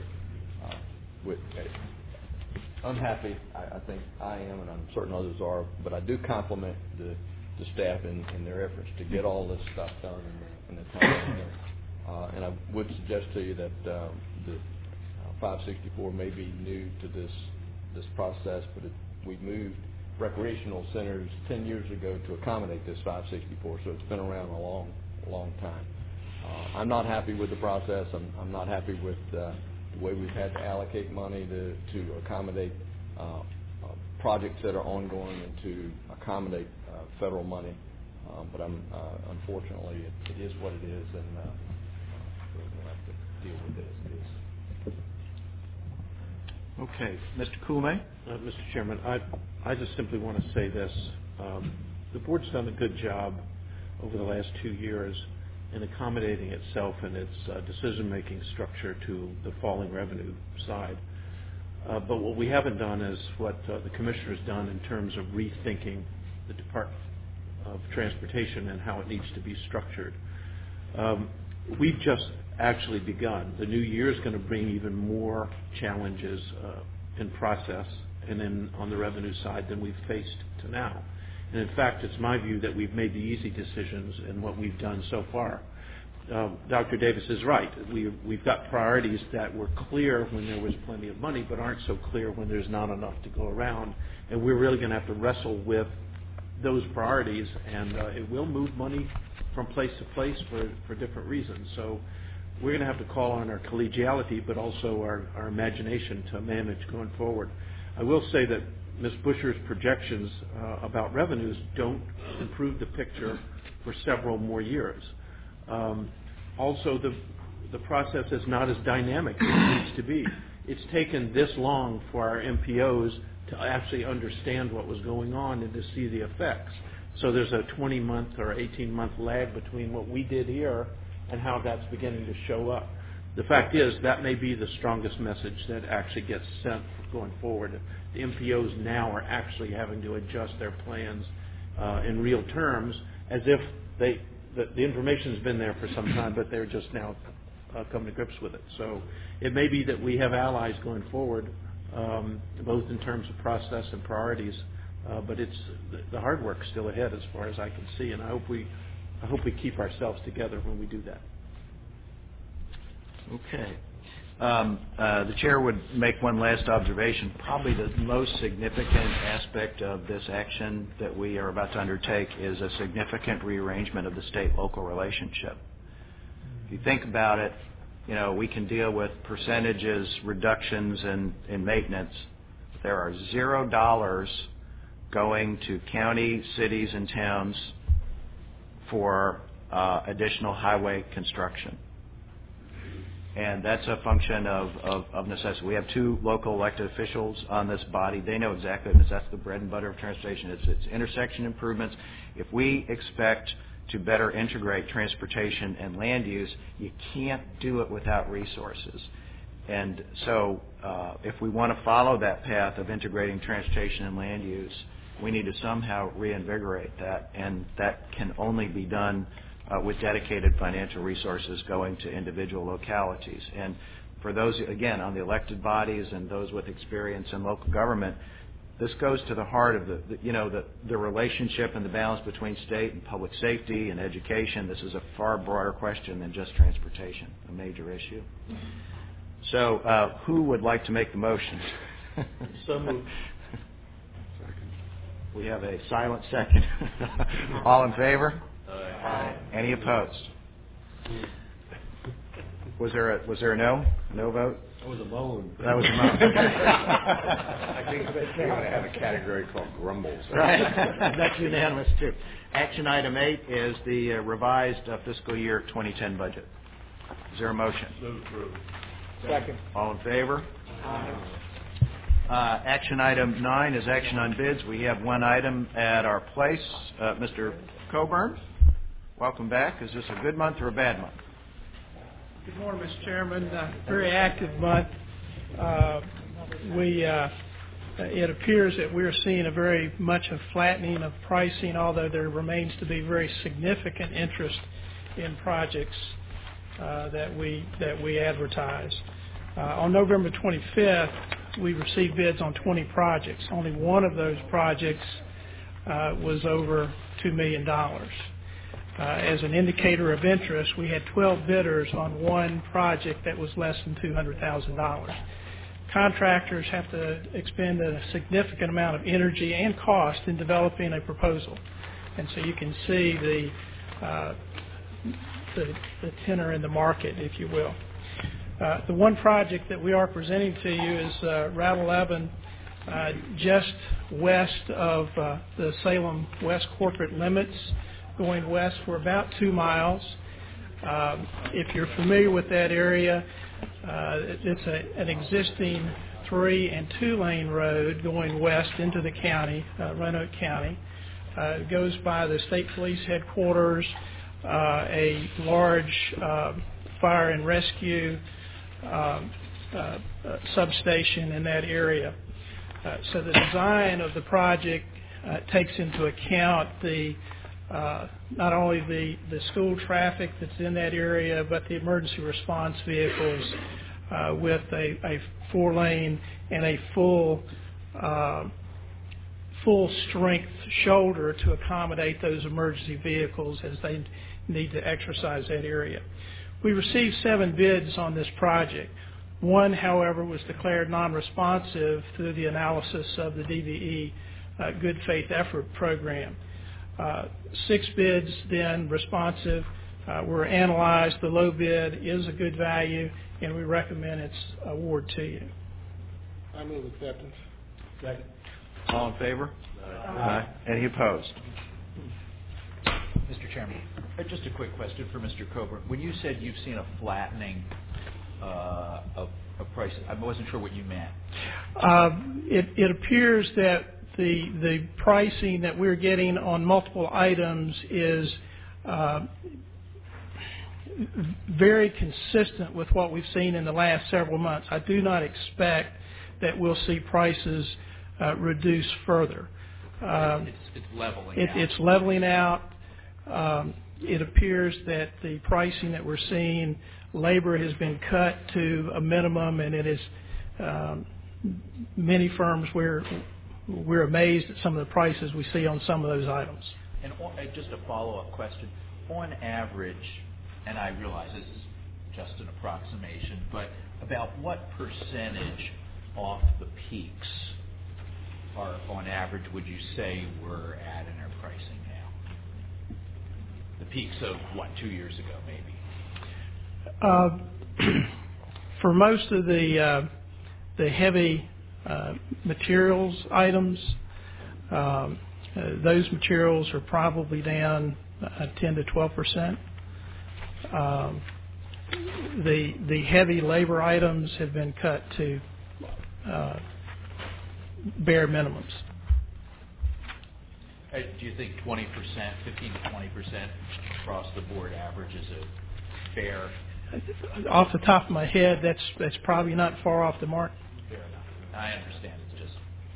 Unhappy, I think I am, and I'm certain others are, but I do compliment the staff in their efforts to get all this stuff done in the time. And I would suggest to you that the 564 may be new to this process, but we moved recreational centers 10 years ago to accommodate this 564, so it's been around a long time. I'm not happy with the process. I'm not happy with the way we've had to allocate money to accommodate projects that are ongoing and to accommodate federal money. But unfortunately, it is what it is, and we're going to have to deal with it as it is. Okay. Mr. Kume? Mr. Chairman, I just simply want to say this. The board's done a good job over the last 2 years in accommodating itself and its decision-making structure to the falling revenue side. But what we haven't done is what the Commissioner's done in terms of rethinking the Department of Transportation and how it needs to be structured. We've just actually begun. The new year is going to bring even more challenges in process and then on the revenue side than we've faced to now. And in fact, it's my view that we've made the easy decisions in what we've done so far. Dr. Davis is right. We've got priorities that were clear when there was plenty of money, but aren't so clear when there's not enough to go around. And we're really going to have to wrestle with those priorities, and it will move money from place to place for different reasons. So we're going to have to call on our collegiality, but also our imagination to manage going forward. I will say that Ms. Busher's projections about revenues don't improve the picture for several more years. Also, the process is not as dynamic as it needs to be. It's taken this long for our MPOs to actually understand what was going on and to see the effects. So there's a 20-month or 18-month lag between what we did here and how that's beginning to show up. The fact is that may be the strongest message that actually gets sent going forward. The MPOs now are actually having to adjust their plans in real terms as if the information has been there for some time, but they're just now coming to grips with it. So it may be that we have allies going forward, both in terms of process and priorities, but it's the hard work's still ahead as far as I can see, and I hope we keep ourselves together when we do that. Okay. The chair would make one last observation. Probably the most significant aspect of this action that we are about to undertake is a significant rearrangement of the state-local relationship. If you think about it, we can deal with percentages, reductions in maintenance. There are $0 going to county, cities, and towns for additional highway construction. And that's a function of necessity. We have two local elected officials on this body. They know exactly this. That's the bread and butter of transportation. It's intersection improvements. If we expect to better integrate transportation and land use, you can't do it without resources. And so if we want to follow that path of integrating transportation and land use, we need to somehow reinvigorate that, and that can only be done with dedicated financial resources going to individual localities. And for those, again, on the elected bodies and those with experience in local government, this goes to the heart of the relationship and the balance between state and public safety and education. This is a far broader question than just transportation, a major issue. So who would like to make the motion? So moved. We have a silent second. All in favor? Aye. Any opposed? Was there a no? No vote? That was a moan. That was a moan. I think we're going to have a category called grumbles. Right. That's unanimous too. Action item 8 is the revised fiscal year 2010 budget. Is there a motion? Move approved. Second. All in favor? Aye. Action item 9 is action on bids. We have one item at our place. Mr. Coburn, welcome back. Is this a good month or a bad month? Good morning, Mr. Chairman. Very active month. It appears that we're seeing very much a flattening of pricing, although there remains to be very significant interest in projects that we advertise. On November 25th, we received bids on 20 projects. Only one of those projects was over $2 million. As an indicator of interest, we had 12 bidders on one project that was less than $200,000. Contractors have to expend a significant amount of energy and cost in developing a proposal. And so you can see the tenor in the market, if you will. The one project that we are presenting to you is Route 11, just west of the Salem West corporate limits, going west for about 2 miles. If you're familiar with that area, it's an existing 3- and 2-lane road going west into the county, Roanoke County. It goes by the state police headquarters, a large fire and rescue substation in that area. So the design of the project takes into account not only the school traffic that's in that area, but the emergency response vehicles with a 4-lane and a full strength shoulder to accommodate those emergency vehicles as they need to exercise that area. We received 7 bids on this project. One, however, was declared non-responsive through the analysis of the DVE Good Faith Effort Program. 6 bids then responsive were analyzed. The low bid is a good value, and we recommend its award to you. I move acceptance. Second. All in favor? Aye. Any opposed? Mr. Chairman, just a quick question for Mr. Coburn. When you said you've seen a flattening of prices, I wasn't sure what you meant. It appears that the pricing that we're getting on multiple items is very consistent with what we've seen in the last several months. I do not expect that we'll see prices reduce further. It's leveling out. It's leveling out. It appears that the pricing that we're seeing, labor has been cut to a minimum, and it is many firms we're amazed at some of the prices we see on some of those items. And just a follow-up question. On average, and I realize this is just an approximation, but about what percentage off the peaks are, on average, would you say we're at in our pricing now? The peaks of, 2 years ago, maybe? For most of the heavy materials items, those materials are probably down 10 to 12%. The heavy labor items have been cut to bare minimums. Do you think 20%, 15 to 20% across the board average is a fair? Off the top of my head, that's probably not far off the mark. Fair enough. I understand. It's just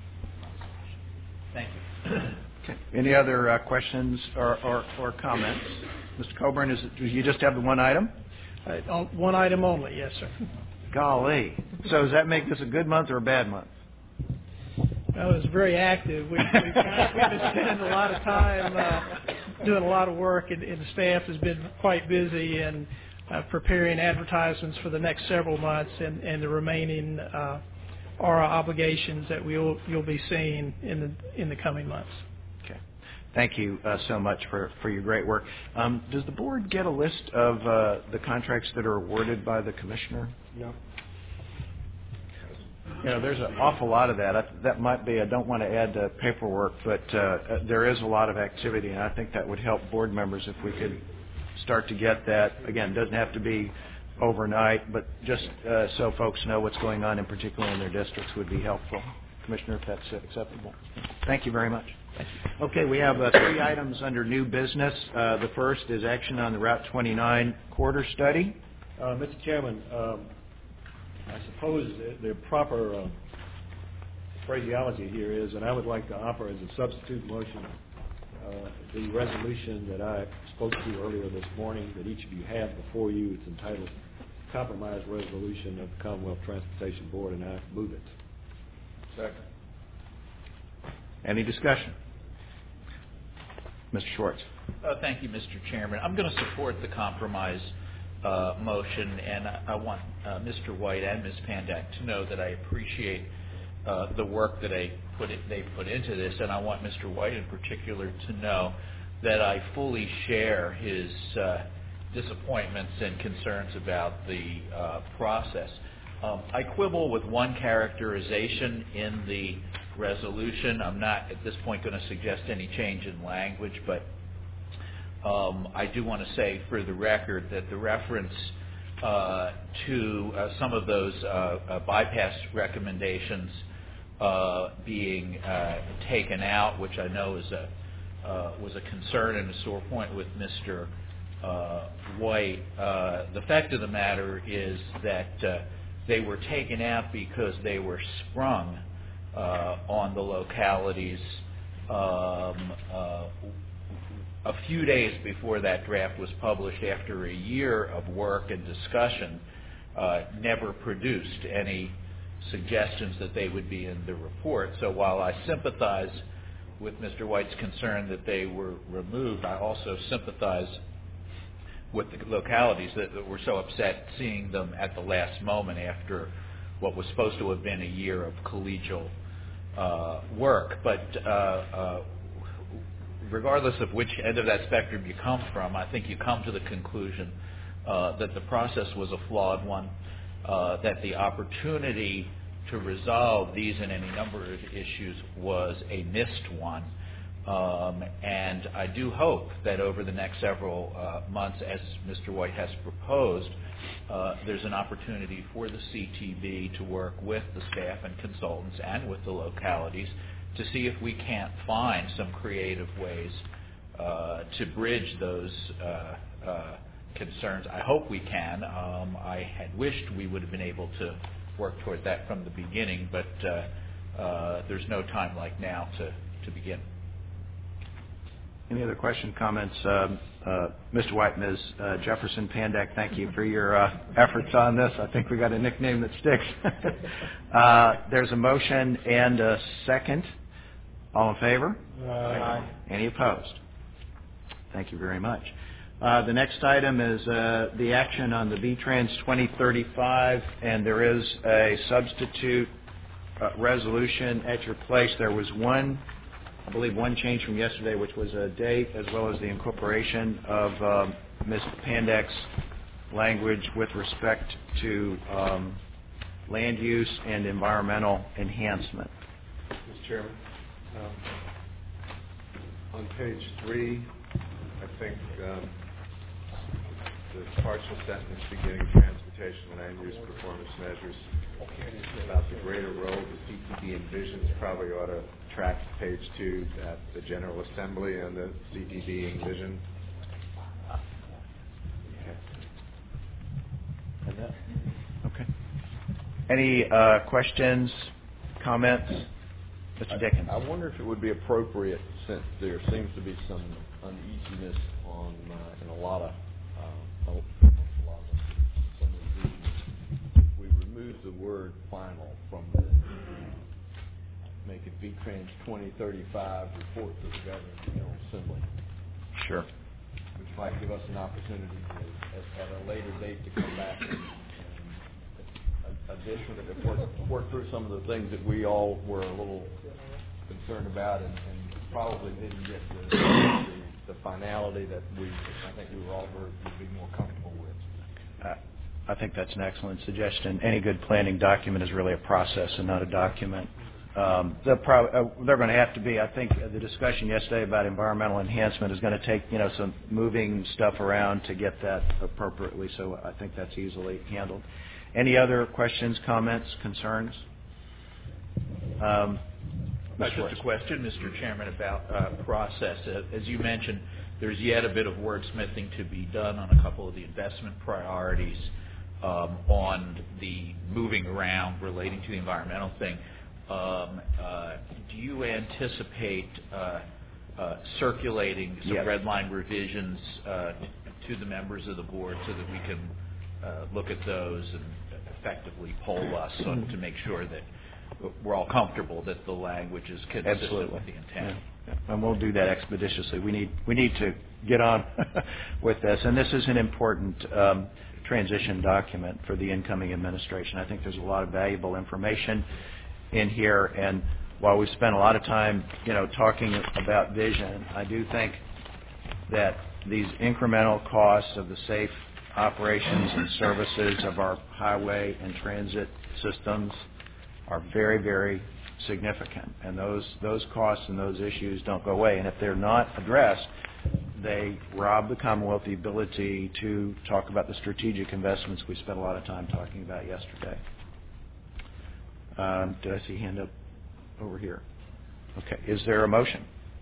thank you. Okay. Any other questions or comments? Mr. Coburn, do you just have the one item? One item only, yes, sir. Golly. So does that make this a good month or a bad month? Well, it's very active. We've been spending a lot of time doing a lot of work, and the staff has been quite busy in preparing advertisements for the next several months and the remaining ARA obligations that you'll be seeing in the coming months. Okay. Thank you so much for your great work. Does the board get a list of the contracts that are awarded by the commissioner? No. There's an awful lot of that. That might be, I don't want to add to paperwork, but there is a lot of activity, and I think that would help board members if we could start to get that. Again, it doesn't have to be overnight, but just so folks know what's going on, in particular in their districts, would be helpful. Commissioner, if that's acceptable. Thank you very much. Thank you. Okay, we have 3 items under new business. The first is action on the Route 29 corridor study. Mr. Chairman, I suppose the proper phraseology here is, and I would like to offer as a substitute motion the resolution that I spoke to earlier this morning that each of you have before you. It's entitled Compromise Resolution of the Commonwealth Transportation Board, and I move it. Second. Any discussion? Mr. Schwartz. Thank you, Mr. Chairman. I'm going to support the compromise motion, and I want Mr. White and Ms. Pandak to know that I appreciate the work that they put into this, and I want Mr. White in particular to know that I fully share his disappointments and concerns about the process. I quibble with one characterization in the resolution. I'm not at this point going to suggest any change in language, but I do want to say for the record that the reference to some of those bypass recommendations being taken out, which I know is was a concern and a sore point with Mr. White. The fact of the matter is that they were taken out because they were sprung on the localities a few days before that draft was published, after a year of work and discussion, never produced any suggestions that they would be in the report. So while I sympathize with Mr. White's concern that they were removed, I also sympathize with the localities that were so upset seeing them at the last moment after what was supposed to have been a year of collegial work. But regardless of which end of that spectrum you come from, I think you come to the conclusion that the process was a flawed one, that the opportunity to resolve these and any number of issues was a missed one. And I do hope that over the next several months, as Mr. White has proposed, there's an opportunity for the CTB to work with the staff and consultants and with the localities to see if we can't find some creative ways to bridge those concerns. I hope we can. I had wished we would have been able to work toward that from the beginning, but there's no time like now to begin. Any other questions, comments? Mr. White, Ms. Jefferson, Pandak, thank you for your efforts on this. I think we got a nickname that sticks. There's a motion and a second. All in favor? Aye. Any opposed? Thank you very much. The next item is the action on the VTrans 2035, and there is a substitute resolution at your place. There was I believe one change from yesterday, which was a date as well as the incorporation of Ms. Pandak's language with respect to land use and environmental enhancement. Mr. Chairman, on page 3, I think the partial sentence beginning transportation land use performance measures about the greater role the CTB envisions probably ought to track page 2 at the General Assembly and the CTB envision. Okay. Any questions, comments? Mr. Dickens. I wonder if it would be appropriate, since there seems to be some uneasiness in a lot of some of the regions, we remove the word final from the make it VTrans 2035 report to the Governing General Assembly. Sure. Which might give us an opportunity at a later date to come back and additionally work through some of the things that we all were a little concerned about and probably didn't get the finality that I think we were all would be more comfortable with. I think that's an excellent suggestion. Any good planning document is really a process and not a document. They're going to have to be. I think the discussion yesterday about environmental enhancement is going to take some moving stuff around to get that appropriately. So I think that's easily handled. Any other questions, comments, concerns? Just a question, Mr. Chairman, about process. As you mentioned, there's yet a bit of wordsmithing to be done on a couple of the investment priorities on the moving around relating to the environmental thing. Do you anticipate circulating some red line revisions to the members of the board so that we can look at those and effectively poll us to make sure that we're all comfortable that the language is consistent with the intent? Yeah. And we'll do that expeditiously. We need to get on with this, and this is an important transition document for the incoming administration. I think there's a lot of valuable information in here, and while we spent a lot of time, talking about vision, I do think that these incremental costs of the safe operations and services of our highway and transit systems are very, very significant, and those costs and those issues don't go away. And if they're not addressed, they rob the Commonwealth the ability to talk about the strategic investments we spent a lot of time talking about yesterday. Did I see a hand up over here? Okay. Is there a motion?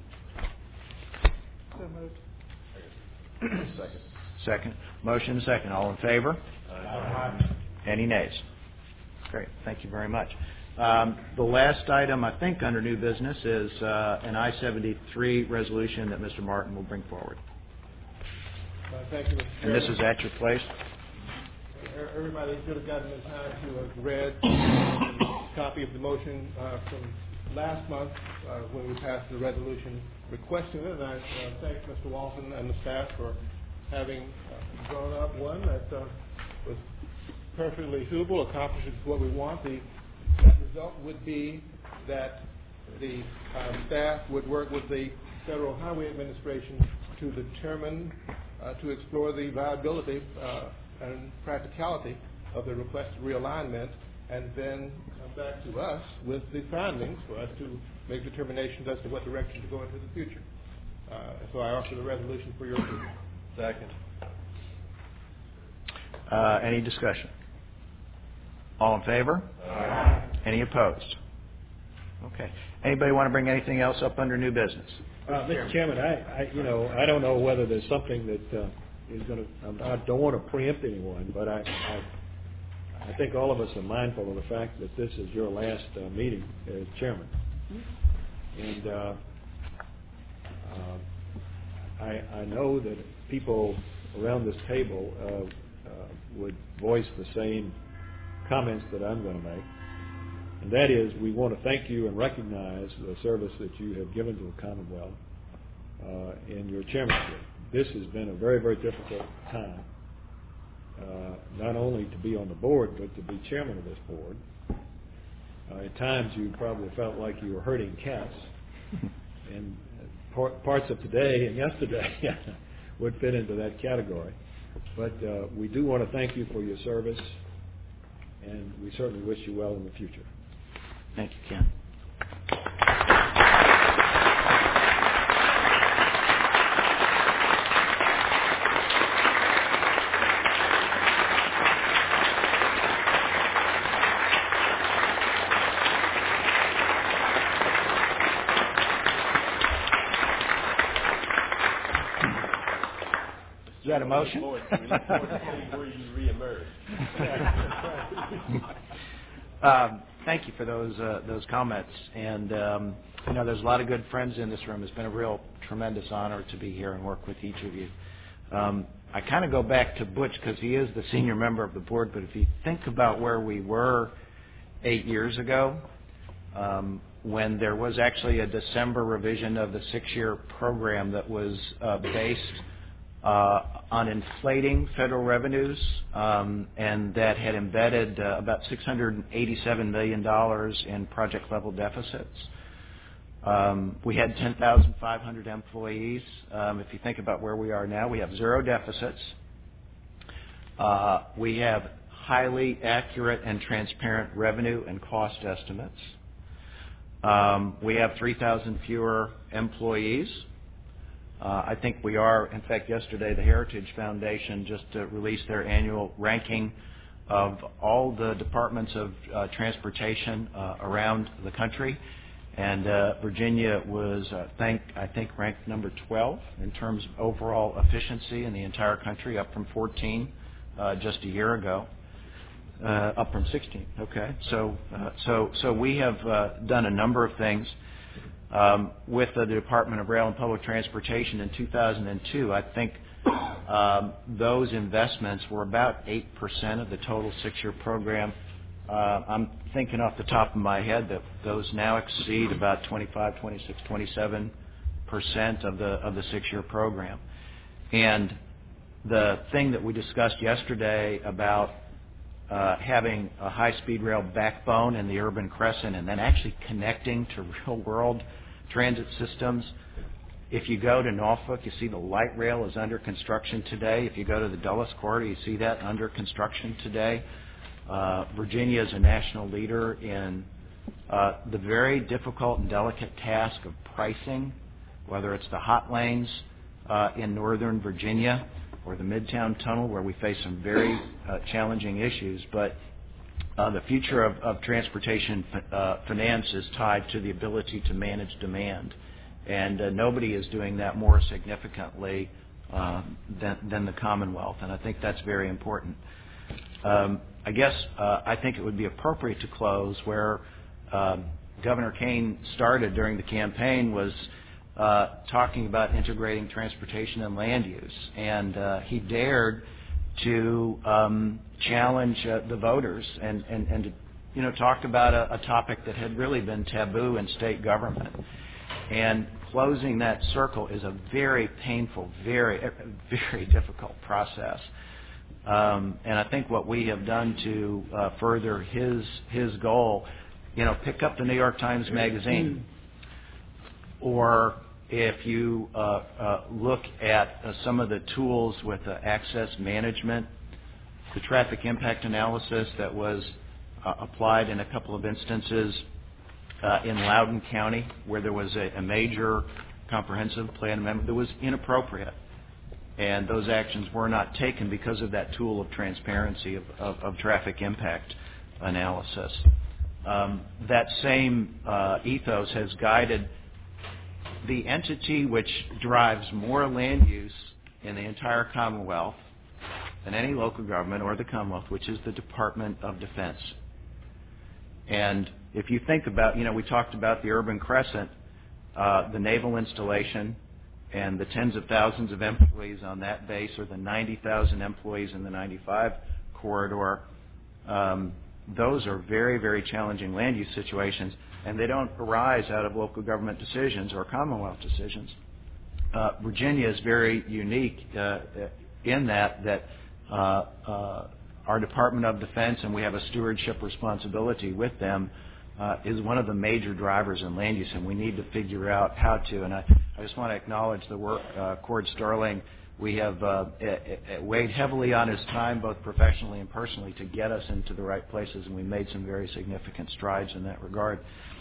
So moved. Second. Motion second. All in favor? Aye. Any nays? Great. Thank you very much. The last item, I think, under new business is an I-73 resolution that Mr. Martin will bring forward. Thank you, Mr. Chairman. And this is at your place? Everybody should have gotten the time to have read a copy of the motion from last month when we passed the resolution requesting it. And I thank Mr. Walton and the staff for having drawn up one that was perfectly suitable, accomplishes what we want. The net result would be that the staff would work with the Federal Highway Administration to determine, to explore the viability and practicality of the requested realignment, and then come back to us with the findings for us to make determinations as to what direction to go into the future. So I offer the resolution for your approval. Second. Any discussion? All in favor? Aye. Any opposed? Okay. Anybody want to bring anything else up under new business? Mr. Chairman, I don't know whether there's something that is going to. I don't want to preempt anyone, but I think all of us are mindful of the fact that this is your last meeting as chairman, and I know that people around this table would voice the same comments that I'm going to make, and that is we want to thank you and recognize the service that you have given to the Commonwealth in your chairmanship. This has been a very, very difficult time, not only to be on the board, but to be chairman of this board. At times you probably felt like you were herding cats, and parts of today and yesterday would fit into that category. But we do want to thank you for your service, and we certainly wish you well in the future. Thank you, Ken. Is that a motion? We look forward to seeing where you reemerge. Thank you for those comments. And there's a lot of good friends in this room. It's been a real tremendous honor to be here and work with each of you. I kind of go back to Butch because he is the senior member of the board. But if you think about where we were 8 years ago, when there was actually a December revision of the 6-year program that was based on inflating federal revenues, and that had embedded about $687 million in project-level deficits. We had 10,500 employees. If you think about where we are now, we have zero deficits. We have highly accurate and transparent revenue and cost estimates. We have 3,000 fewer employees. I think we are, in fact, yesterday the Heritage Foundation just released their annual ranking of all the departments of transportation around the country. And Virginia was, I think, ranked number 12 in terms of overall efficiency in the entire country, up from 14 just a year ago, up from 16. Okay, so we have done a number of things. With the Department of Rail and Public Transportation in 2002, I think those investments were about 8% of the total 6-year program. I'm thinking off the top of my head that those now exceed about 25, 26, 27% of the 6-year program. And the thing that we discussed yesterday about having a high-speed rail backbone in the urban crescent and then actually connecting to real-world transit systems. If you go to Norfolk, you see the light rail is under construction today. If you go to the Dulles Corridor, you see that under construction today. Virginia is a national leader in the very difficult and delicate task of pricing, whether it's the hot lanes in northern Virginia or the Midtown Tunnel, where we face some very challenging issues. But the future of transportation finance is tied to the ability to manage demand. And nobody is doing that more significantly than the Commonwealth. And I think that's very important. I guess I think it would be appropriate to close where Governor Kane started during the campaign was talking about integrating transportation and land use. And he dared to challenge the voters and talked about a topic that had really been taboo in state government. And closing that circle is a very painful, very difficult process. And I think what we have done to further his goal, pick up the New York Times Magazine, or if you look at some of the tools with access management, the traffic impact analysis that was applied in a couple of instances in Loudoun County, where there was a major comprehensive plan amendment that was inappropriate. And those actions were not taken because of that tool of transparency of traffic impact analysis. That same ethos has guided the entity which drives more land use in the entire Commonwealth than any local government or the Commonwealth, which is the Department of Defense. And if you think about, we talked about the Urban Crescent, the naval installation, and the tens of thousands of employees on that base, or the 90,000 employees in the 95 corridor. Those are very, very challenging land use situations, and they don't arise out of local government decisions or Commonwealth decisions. Virginia is very unique in that our Department of Defense, and we have a stewardship responsibility with them, is one of the major drivers in land use, and we need to figure out how to. And I just want to acknowledge the work, Cord Sterling. We have weighed heavily on his time, both professionally and personally, to get us into the right places, and we made some very significant strides in that regard.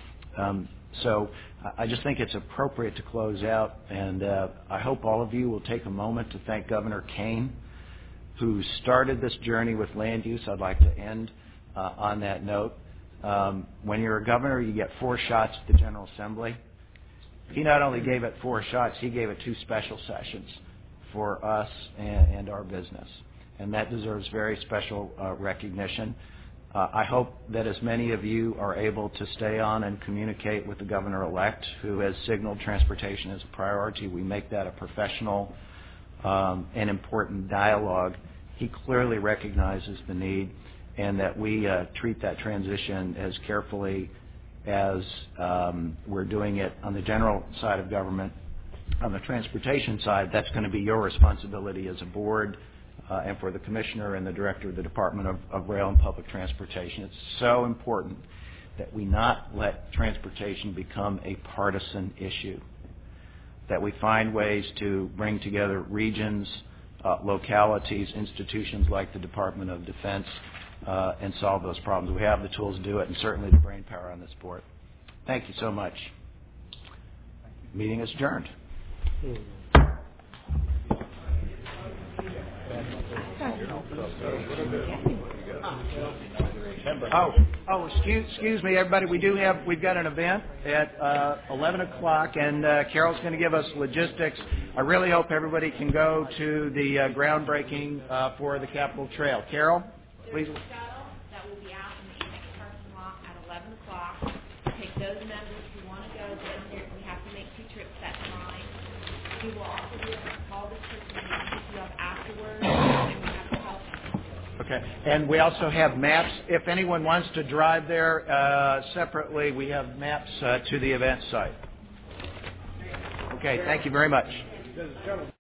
So I just think it's appropriate to close out, and I hope all of you will take a moment to thank Governor Kane, who started this journey with land use. I'd like to end on that note. When you're a governor, you get 4 shots at the General Assembly. He not only gave it 4 shots, he gave it 2 special sessions for us and our business. And that deserves very special recognition. I hope that as many of you are able to stay on and communicate with the governor-elect, who has signaled transportation as a priority. We make that a professional and important dialogue. He clearly recognizes the need, and that we treat that transition as carefully as we're doing it on the general side of government. On the transportation side, that's going to be your responsibility as a board and for the commissioner and the director of the Department of Rail and Public Transportation. It's so important that we not let transportation become a partisan issue, that we find ways to bring together regions, localities, institutions like the Department of Defense, and solve those problems. We have the tools to do it, and certainly the brain power on this board. Thank you so much. Meeting is adjourned. Excuse me, everybody. We've got an event at 11 o'clock, and Carol's going to give us logistics. I really hope everybody can go to the groundbreaking for the Capitol Trail. Carol, please. There's a shuttle that will be out in the Amex parking lot at 11 o'clock. Take those members who want to go down here. We have to make 2 trips that time. We will also be able to call this person and pick you up afterwards, and we have to help them. Okay, and we also have maps. If anyone wants to drive there separately, we have maps to the event site. Okay, thank you very much.